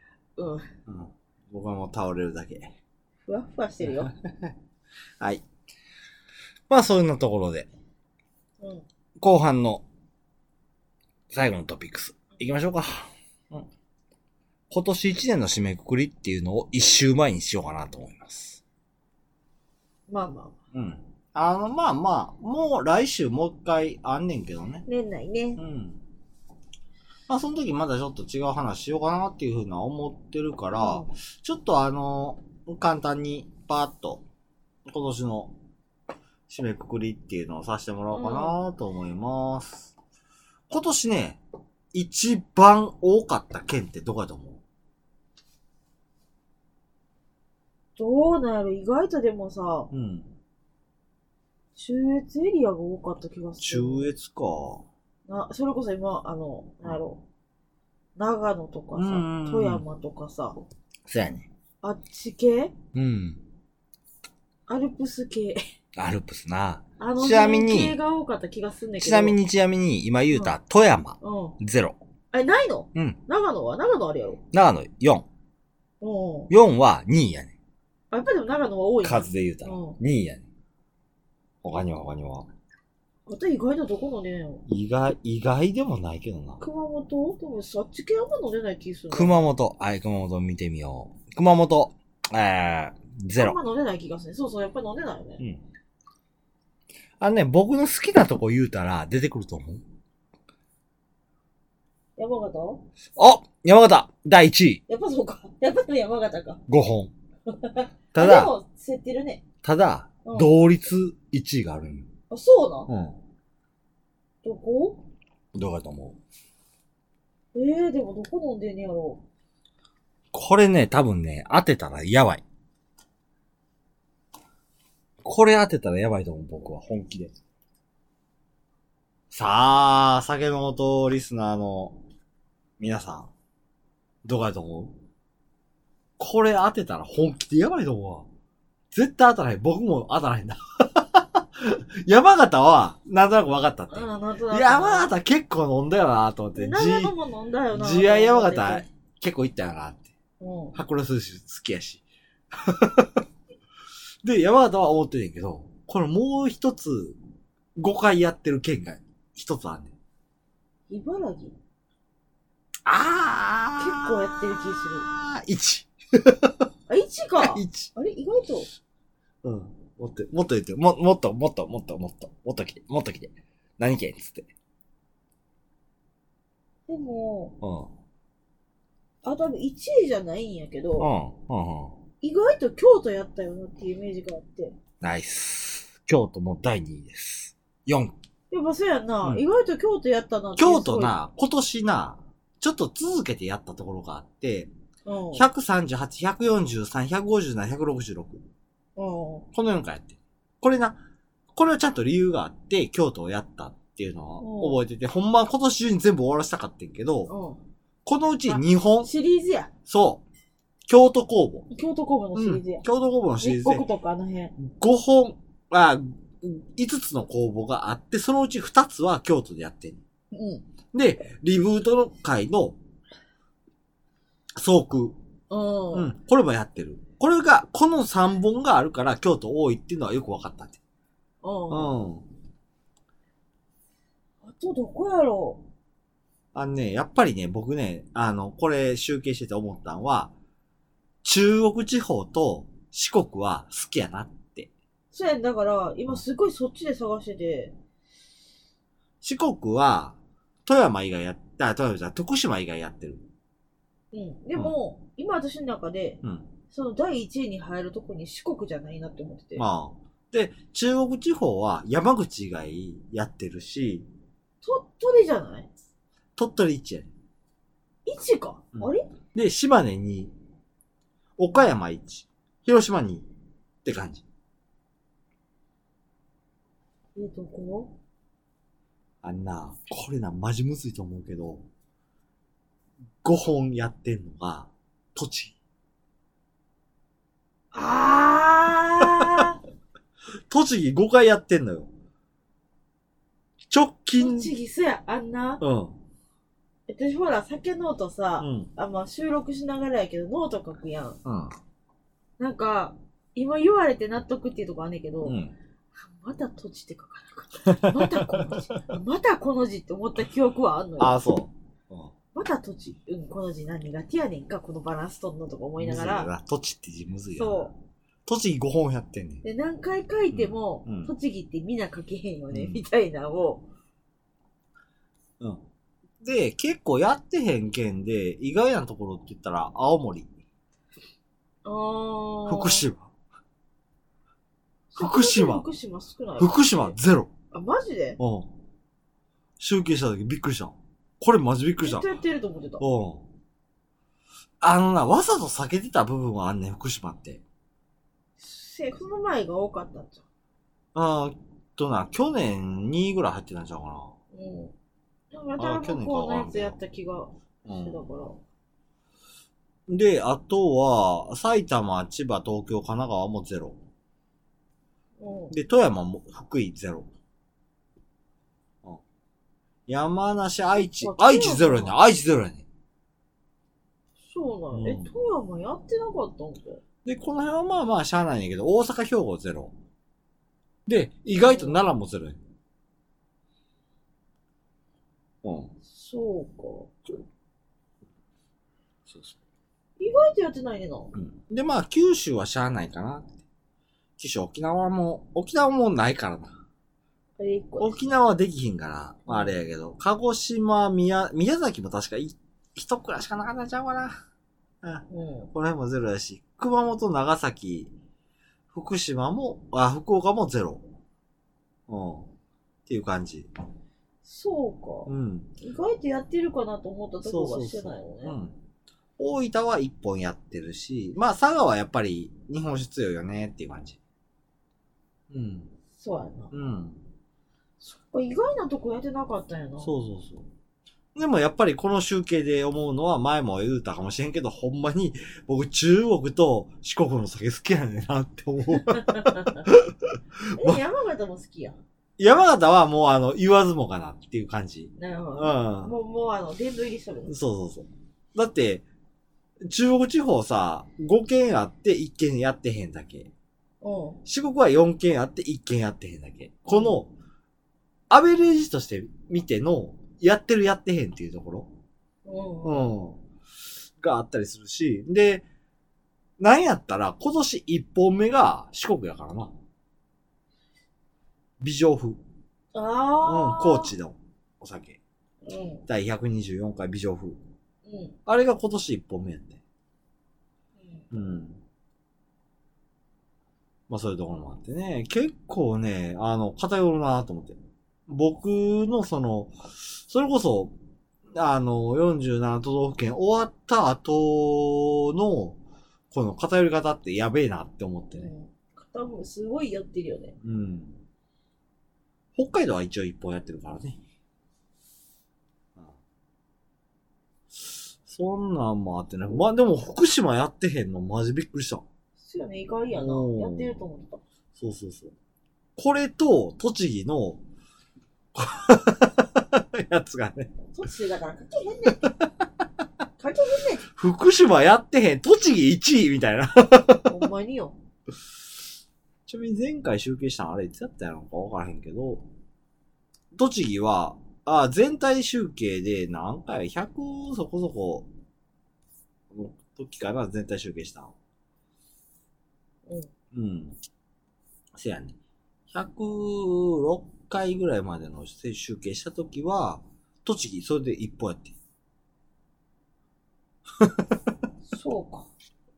僕はもう倒れるだけ。 ふわふわしてるよ。 はい。まあ、そんなところで。 後半の最後のトピックス。行きましょうか。今年1年の締めくくりっていうのを1週前にしようかなと思います。 まあまあ。 うん。まあまあ、もう来週もう一回あんねんけどね。 年内ね。 うん。まあその時まだちょっと違う話しようかなっていうふうな思ってるから、ちょっと簡単にパーッと今年の締めくくりっていうのをさせてもらおうかなと思います。今年ね、一番多かった県ってどこやと思う？ どうなる？意外とでもさ、 うん。 中越エリアが多かった気がする。 中越か。 それこそ今、なんやろ。長野とかさ、富山とかさ。 そうやね。 あっち系？ うん。 アルプス系。 アルプスな。 ちなみに、系が多かった気がすんねんけど。 ちなみに、今言うた、富山、0。 ないの？ うん。 長野あるやろ？ 長野、4。4は2位やね。 やっぱりでも長野は多いね。 数で言うたら。2位やね。他には。 あと意外とどこ飲んでないの？意外でもないけどな。 熊本？でもそっち系あんま飲んでない気する。 熊本見てみよう。熊本、0。あんま飲んでない気がするね。そう、やっぱり飲んでないよね。 うん。僕の好きなとこ言うたら出てくると思う。 山形？ 山形第1位。 やっぱそうか。やっぱり山形か。 5本。ただ、 でも、競ってるね。 同率1位があるんよ。 あ、そうな？どこかと思う？でもどこ飲んでんねやろ。 これね、多分ね、当てたらやばい。これ当てたらやばいと思う、僕は、本気で。さあ、酒の音リスナーの皆さん、どこやと思う？これ当てたら本気でやばいと思うわ。絶対当たらへん。僕も当たらへんな。山形は、なんとなく分かったって。山形結構飲んだよなと思って。 長野も飲んだよな。 GI 山形結構行ったよなって。白露寿司好きやし。で、山形は思ってるんやけど、これもう一つ、5回やってる県が一つあんねん。 茨城？結結構やってる気する。1。1か。 1。 あれ意外と。 うん。もっと言って、もっと来て。何県つって。 でも、多分1位じゃないんやけど、意外と京都やったよなっていうイメージがあって。 ナイス。京都も第2位です。4。 やっぱそうやんな。意外と京都やったなって。 京都な、今年な、ちょっと続けてやったところがあって、138、143、157、166。この4回やって。これはちゃんと理由があって、京都をやったっていうのを覚えてて、ほんまは今年中に全部終わらせたかったんけど、このうち2本。 シリーズや。 そう。京都工房。 京都工房のシリーズや。 京都工房のシリーズで。 日国とかあの辺。 5本、5つの工房があって、そのうち2つは京都でやってん。で、リブートの会の、総空。これもやってる。この3本があるから京都多いっていうのはよくわかったんで。 あとどこやろう？やっぱりね、僕ね、これ集計してて思ったのは、中国地方と四国は好きやなって。 そうやん、だから、今すごいそっちで探してて。 四国は、徳島以外やってる。 でも、今私の中で、その第1位に入るとこに四国じゃないなって思ってて。 で、中国地方は山口以外やってるし、 鳥取じゃない？ 鳥取1やね。 1か、あれ？ で、島根2、岡山1、広島2って感じ。 どこ？ これマジむずいと思うけど、5本やってんのが、栃木。栃木5回やってんのよ。直近。 栃木、そや、私ほら、酒ノートさ、収録しながらやけど、ノート書くやん。なんか、今言われて納得っていうとこあんねんけど、 また土地って書かなかった。またこの字。またこの字って思った記憶はあんのよ。 ああ、そう。うん、 また土地。この字何が手やねんか、このバランスとんのとか思いながら。 土地って字むずいよ。 そう。 栃木5本やってんねん。 で、何回書いても、栃木ってみんな書けへんよね、みたいなのを。 うん。で、結構やってへん県で、意外なところって言ったら、青森。福島。福島少ない。福島ゼロ。 あ、マジで？ うん。集計した時びっくりした。これマジびっくりした。 絶対やってると思ってた。 わざと避けてた部分はあんねん、福島って。 その前が多かったんじゃん。去年2位ぐらい入ってたんちゃうかな。 うん。やたら向こうのやつやった気がしてたから。 で、あとは、埼玉、千葉、東京、神奈川もゼロ。で、富山も福井ゼロ。山梨、愛知ゼロやねん。愛知ゼロやねん。 そうなの。富山やってなかったんか。 で、この辺はまあまあしゃあないねんけど、大阪、兵庫ゼロ。で、意外と奈良もゼロやねん。 そうか。 そうそう。 意外とやってないねな。 で、まあ、九州はしゃあないかな。九州、沖縄もないからな。沖縄はできひんから、まああれやけど、鹿児島、宮崎も確か一くらいしかなかったんちゃうかな。この辺もゼロやし、熊本、長崎、福岡もゼロ。っていう感じ。 そうか。意外とやってるかなと思ったとこがしてないよね。 大分は1本やってるし、まあ佐賀はやっぱり日本酒強いよねっていう感じ。 そうやな。そっか、意外なとこやってなかったんやな。 そう。でもやっぱりこの集計で思うのは、前も言うたかもしれんけど、ほんまに僕中国と四国の酒好きやねんなって思う。 山形も好きや。 山形はもう言わずもかなっていう感じ。 なるほど。もう殿堂入りしとる。 そう。だって、中国地方さ、5軒あって1軒やってへんだけ。四国は4軒あって1軒やってへんだけ。この、アベレージとして見ての、やってるやってへんっていうところがあったりするし、で、なんやったら今年1本目が四国やからな。美丈夫。高知のお酒。第124回美丈夫。あれが今年1本目やって。まあそういうところもあってね、結構ね、偏るなと思って。僕のそれこそ、47都道府県終わった後の、この偏り方ってやべえなって思ってね。 多分すごいやってるよね。 北海道は一応1本やってるからね。そんなんもあってね。まあでも福島やってへんのマジびっくりした。 そうよね、意外やな。やってると思った。 そう。これと栃木のやつがね。 栃木だから書けへんねん。 福島やってへん。栃木1位みたいな。 ほんまによ。 ちなみに前回集計したのあれいつやったのかわからへんけど、栃木は、全体集計で何回 ?100 そこそこの時かな、全体集計したの。せやね。106回ぐらいまでの集計した時は、栃木、それで一本やって。 そうか。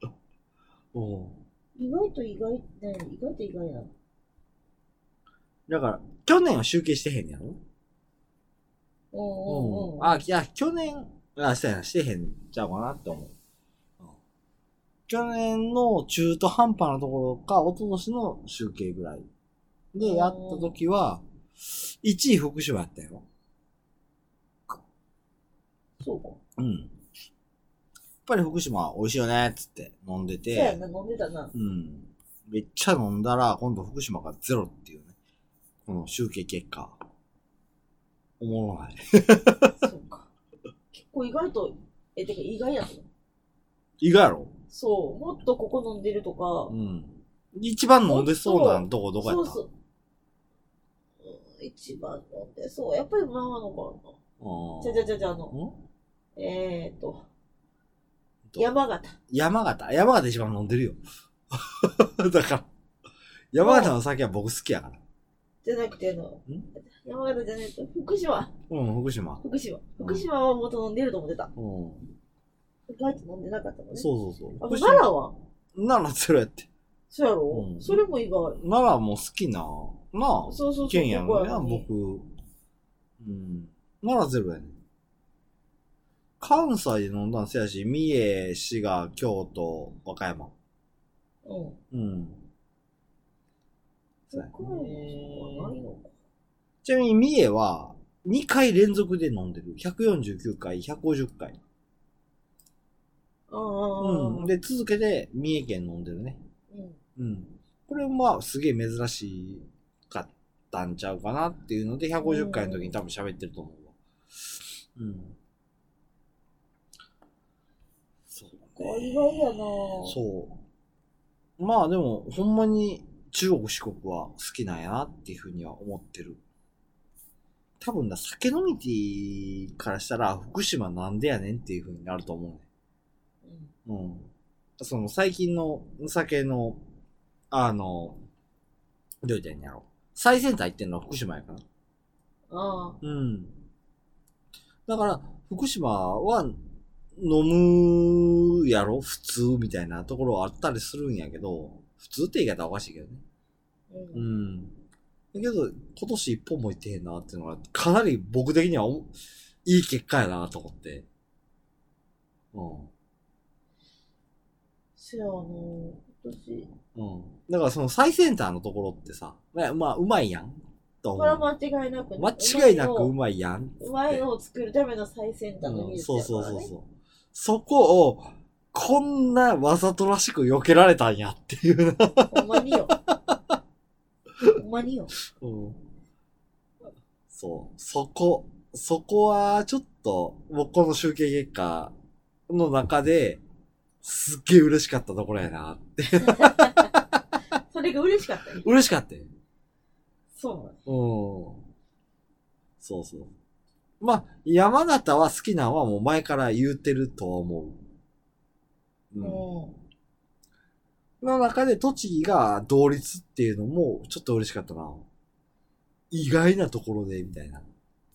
意外と意外な。 だから、去年は集計してへんやろ？去年、してへんちゃうかなって思う。去年の中途半端なところか、一昨年の集計ぐらいでやった時は、1位福島やったよ。 そうか。 やっぱり福島美味しいよねっつって飲んでて。 そうやな、飲んでたな。 めっちゃ飲んだら、今度福島がゼロっていうね。この集計結果。おもろない。 そうか。結構意外と、てか意外やぞ。 意外やろ？ そう。もっとここ飲んでるとか。 一番飲んでそうなとこどこやった？ そう。 一番飲んで、そう、やっぱり長野かな。じゃ山形。 山形一番飲んでるよ。だから、山形の酒は僕好きやから。 じゃなくて山形じゃないと、福島。 福島はもっと飲んでると思ってた。意外と飲んでなかったのね。 そう。 奈良は奈良ゼロやって。 そうやろ、それも意外。 奈良も好きな。 そう。 県やろね、僕。奈良ゼロやね。関西で飲んだんせやし、三重、滋賀、京都、和歌山。そうやね。ちなみに三重は2回連続で飲んでる。149回、150回。で、続けて三重県飲んでるね。これもすげえ珍しかったんちゃうかなっていうので、150回の時に多分喋ってると思うわ。そうね。 意外やな。 そう。まあでも、ほんまに中国四国は好きなんやなっていうふうには思ってる。多分酒飲みティーからしたら、福島なんでやねんっていうふうになると思うね。その最近の酒の、どう言ったらいいんやろ。最先端行ってんのは福島やから。だから、福島は飲むやろ普通みたいなところはあったりするんやけど、普通って言い方はおかしいけどね。だけど、今年一本も行ってへんなっていうのは、かなり僕的にはいい結果やなと思って。 今年。 だからその最先端のところってさ、まあ、うまいやん。と思う。 これは間違いなくね。 間違いなくうまいやん。 うまいのを作るための最先端の技術やからね。 そう。そこを、こんなわざとらしく避けられたんやっていうな。 ほんまによ。 そう。そこはちょっと、僕この集計結果の中で、すっげえ嬉しかったところやなって。 それが嬉しかったね。 嬉しかったよ。 そう。 そう。まあ、山形は好きなのはもう前から言うてるとは思う。の中で栃木が同率っていうのもちょっと嬉しかったな。意外なところで、みたいな。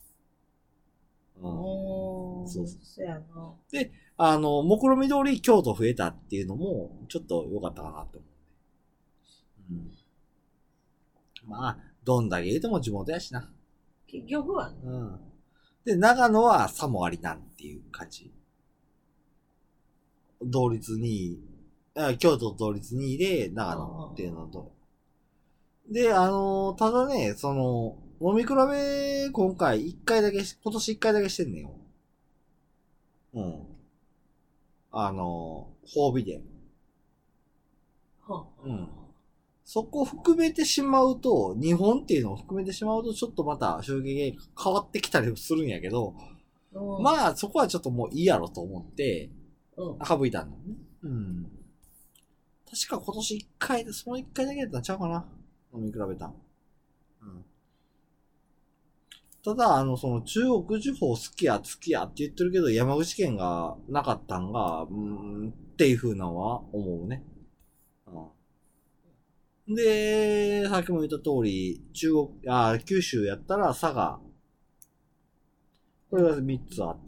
そうやな。 で、目論見通り京都増えたっていうのもちょっと良かったかなと思う。まあ、どんだけ言うても地元やしな。 結局はね。 で、長野はさもありなんっていう感じ。同率2位。京都同率2位で長野っていうのと。で、ただね、飲み比べ今年1回だけしてんねんよ。褒美で。そこを含めてしまうと、日本っていうのを含めてしまうと、ちょっとまた集計が変わってきたりするんやけど、まあ、そこはちょっともういいやろと思って、省いたんだね。確か今年1回で、その1回だけだったんちゃうかな。飲み比べた。ただ、中国地方好きやって言ってるけど、山口県がなかったんが、っていう風なのは思うね。で、さっきも言った通り、九州やったら佐賀。これが3つあって。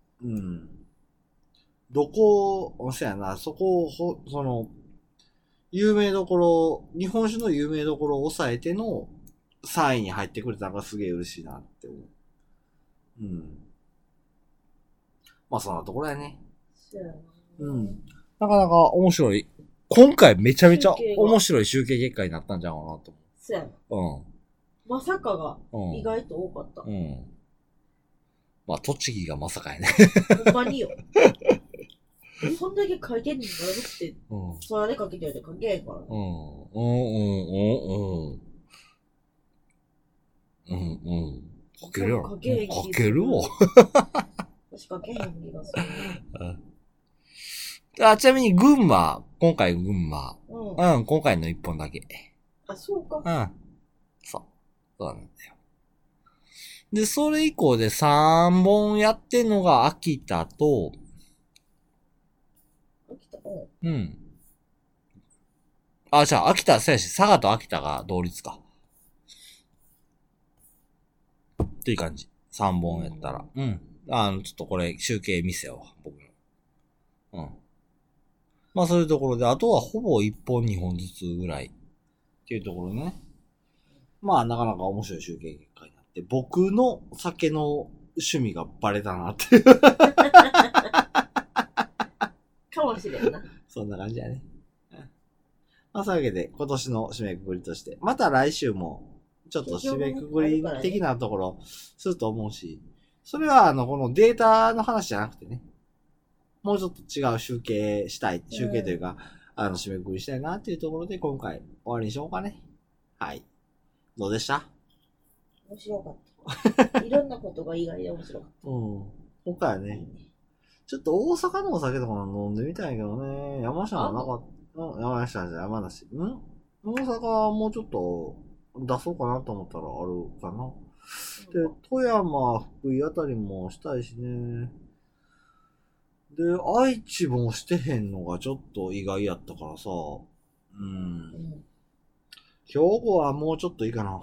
そうやな、そこを、有名どころ、日本酒の有名どころを抑えての3位に入ってくれたのがすげえ嬉しいなって思う。まあそんなところやね。なかなか面白い。今回めちゃめちゃ面白い集計結果になったんじゃないかなと思う。 まさかが意外と多かった。 まあ栃木がまさかやね。 ほんまによ。そんだけ書いてんのになるって、それで書けてるって書けへんから。 書けるよ。 書けるわ。 私書けへん気がする。 ちなみに今回群馬。今回の1本だけ。 そうか。 そうなんだよ。 で、それ以降で3本やってんのが秋田と、 秋田、 うん。じゃあ、秋田、そうやし、佐賀と秋田が同率か。っていう感じ。3本やったら。うん。ちょっとこれ、集計見せよ、僕の。うん。まあ、そういうところで、あとはほぼ1本2本ずつぐらい。っていうところね。まあ、なかなか面白い集計結果になって、僕の酒の趣味がバレたなっていう。 かもしれんな。 そんな感じやね。まあ、そういうわけで、今年の締めくくりとして、また来週も、ちょっと締めくくり的なところ、すると思うし、それは、このデータの話じゃなくてね、もうちょっと違う集計したい、集計というか、締めくくりしたいなっていうところで、今回終わりにしようかね。はい。どうでした？ 面白かった。いろんなことが意外で面白かった。 うん。今回はね、ちょっと大阪のお酒とか飲んでみたいけどね、山下はなかった。山下じゃ山梨。大阪はもうちょっと出そうかなと思ったらあるかな。で、富山、福井あたりもしたいしね。で、愛知もしてへんのがちょっと意外やったからさ。兵庫はもうちょっといいかな。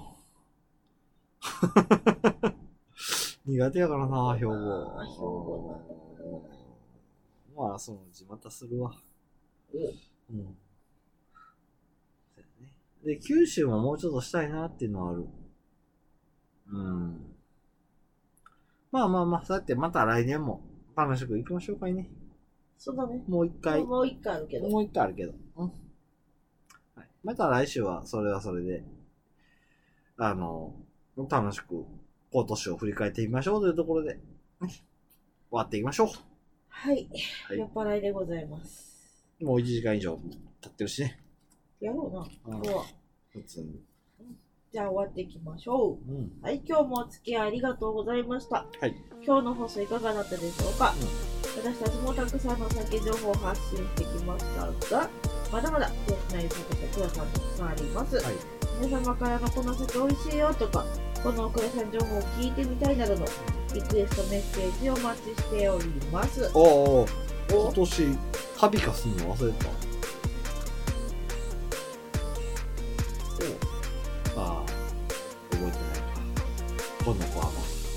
苦手やからな、兵庫。まあ、そのうちまたするわ。うん。で、九州ももうちょっとしたいなっていうのはある。まあ、そうやってまた来年も楽しく行きましょうかいね。 そうだね。 もう一回。 もう一回あるけど。 はい。また来週はそれはそれで、楽しく今年を振り返ってみましょうというところで、終わっていきましょう。 はい。酔っ払いでございます。 もう1時間以上経ってるしね。 やろうな。今日は。 普通に。 じゃあ終わっていきましょう。はい、今日もお付き合いありがとうございました。 はい。 今日の放送いかがだったでしょうか。私たちもたくさんの酒情報を発信してきましたが、まだまだ手つない酒と倉さんたくさんあります。はい、皆様からのこの酒美味しいよとか、この倉さん情報を聞いてみたいなどのリクエストメッセージをお待ちしております。今年カビカすんの忘れた。覚えてないか。今度は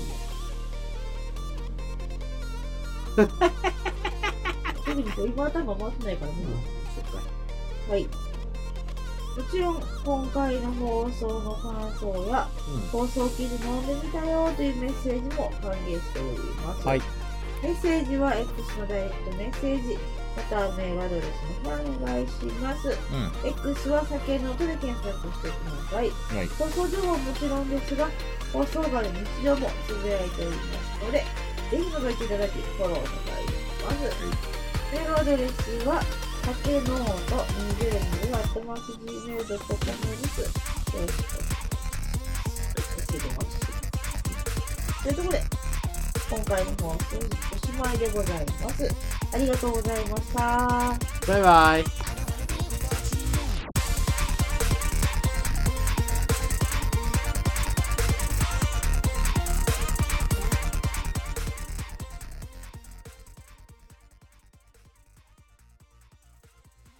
特に今頭回ってないからね。はい。もちろん今回の放送の感想や、放送記事飲んでみたよというメッセージも歓迎しております。はい。メッセージは X のダイレクトメッセージ、またはメールアドレスの方お願いします。X は酒の音で検索してください。放送情報はもちろんですが、放送外の日常もつぶやいておりますので、ぜひ覗いていただき、フォローお願いします。メールアドレスは、酒ノート2020@gmail.com です。よろしくお願いします。というところで、今回の放送おしまいでございます。ありがとうございました。バイバイ。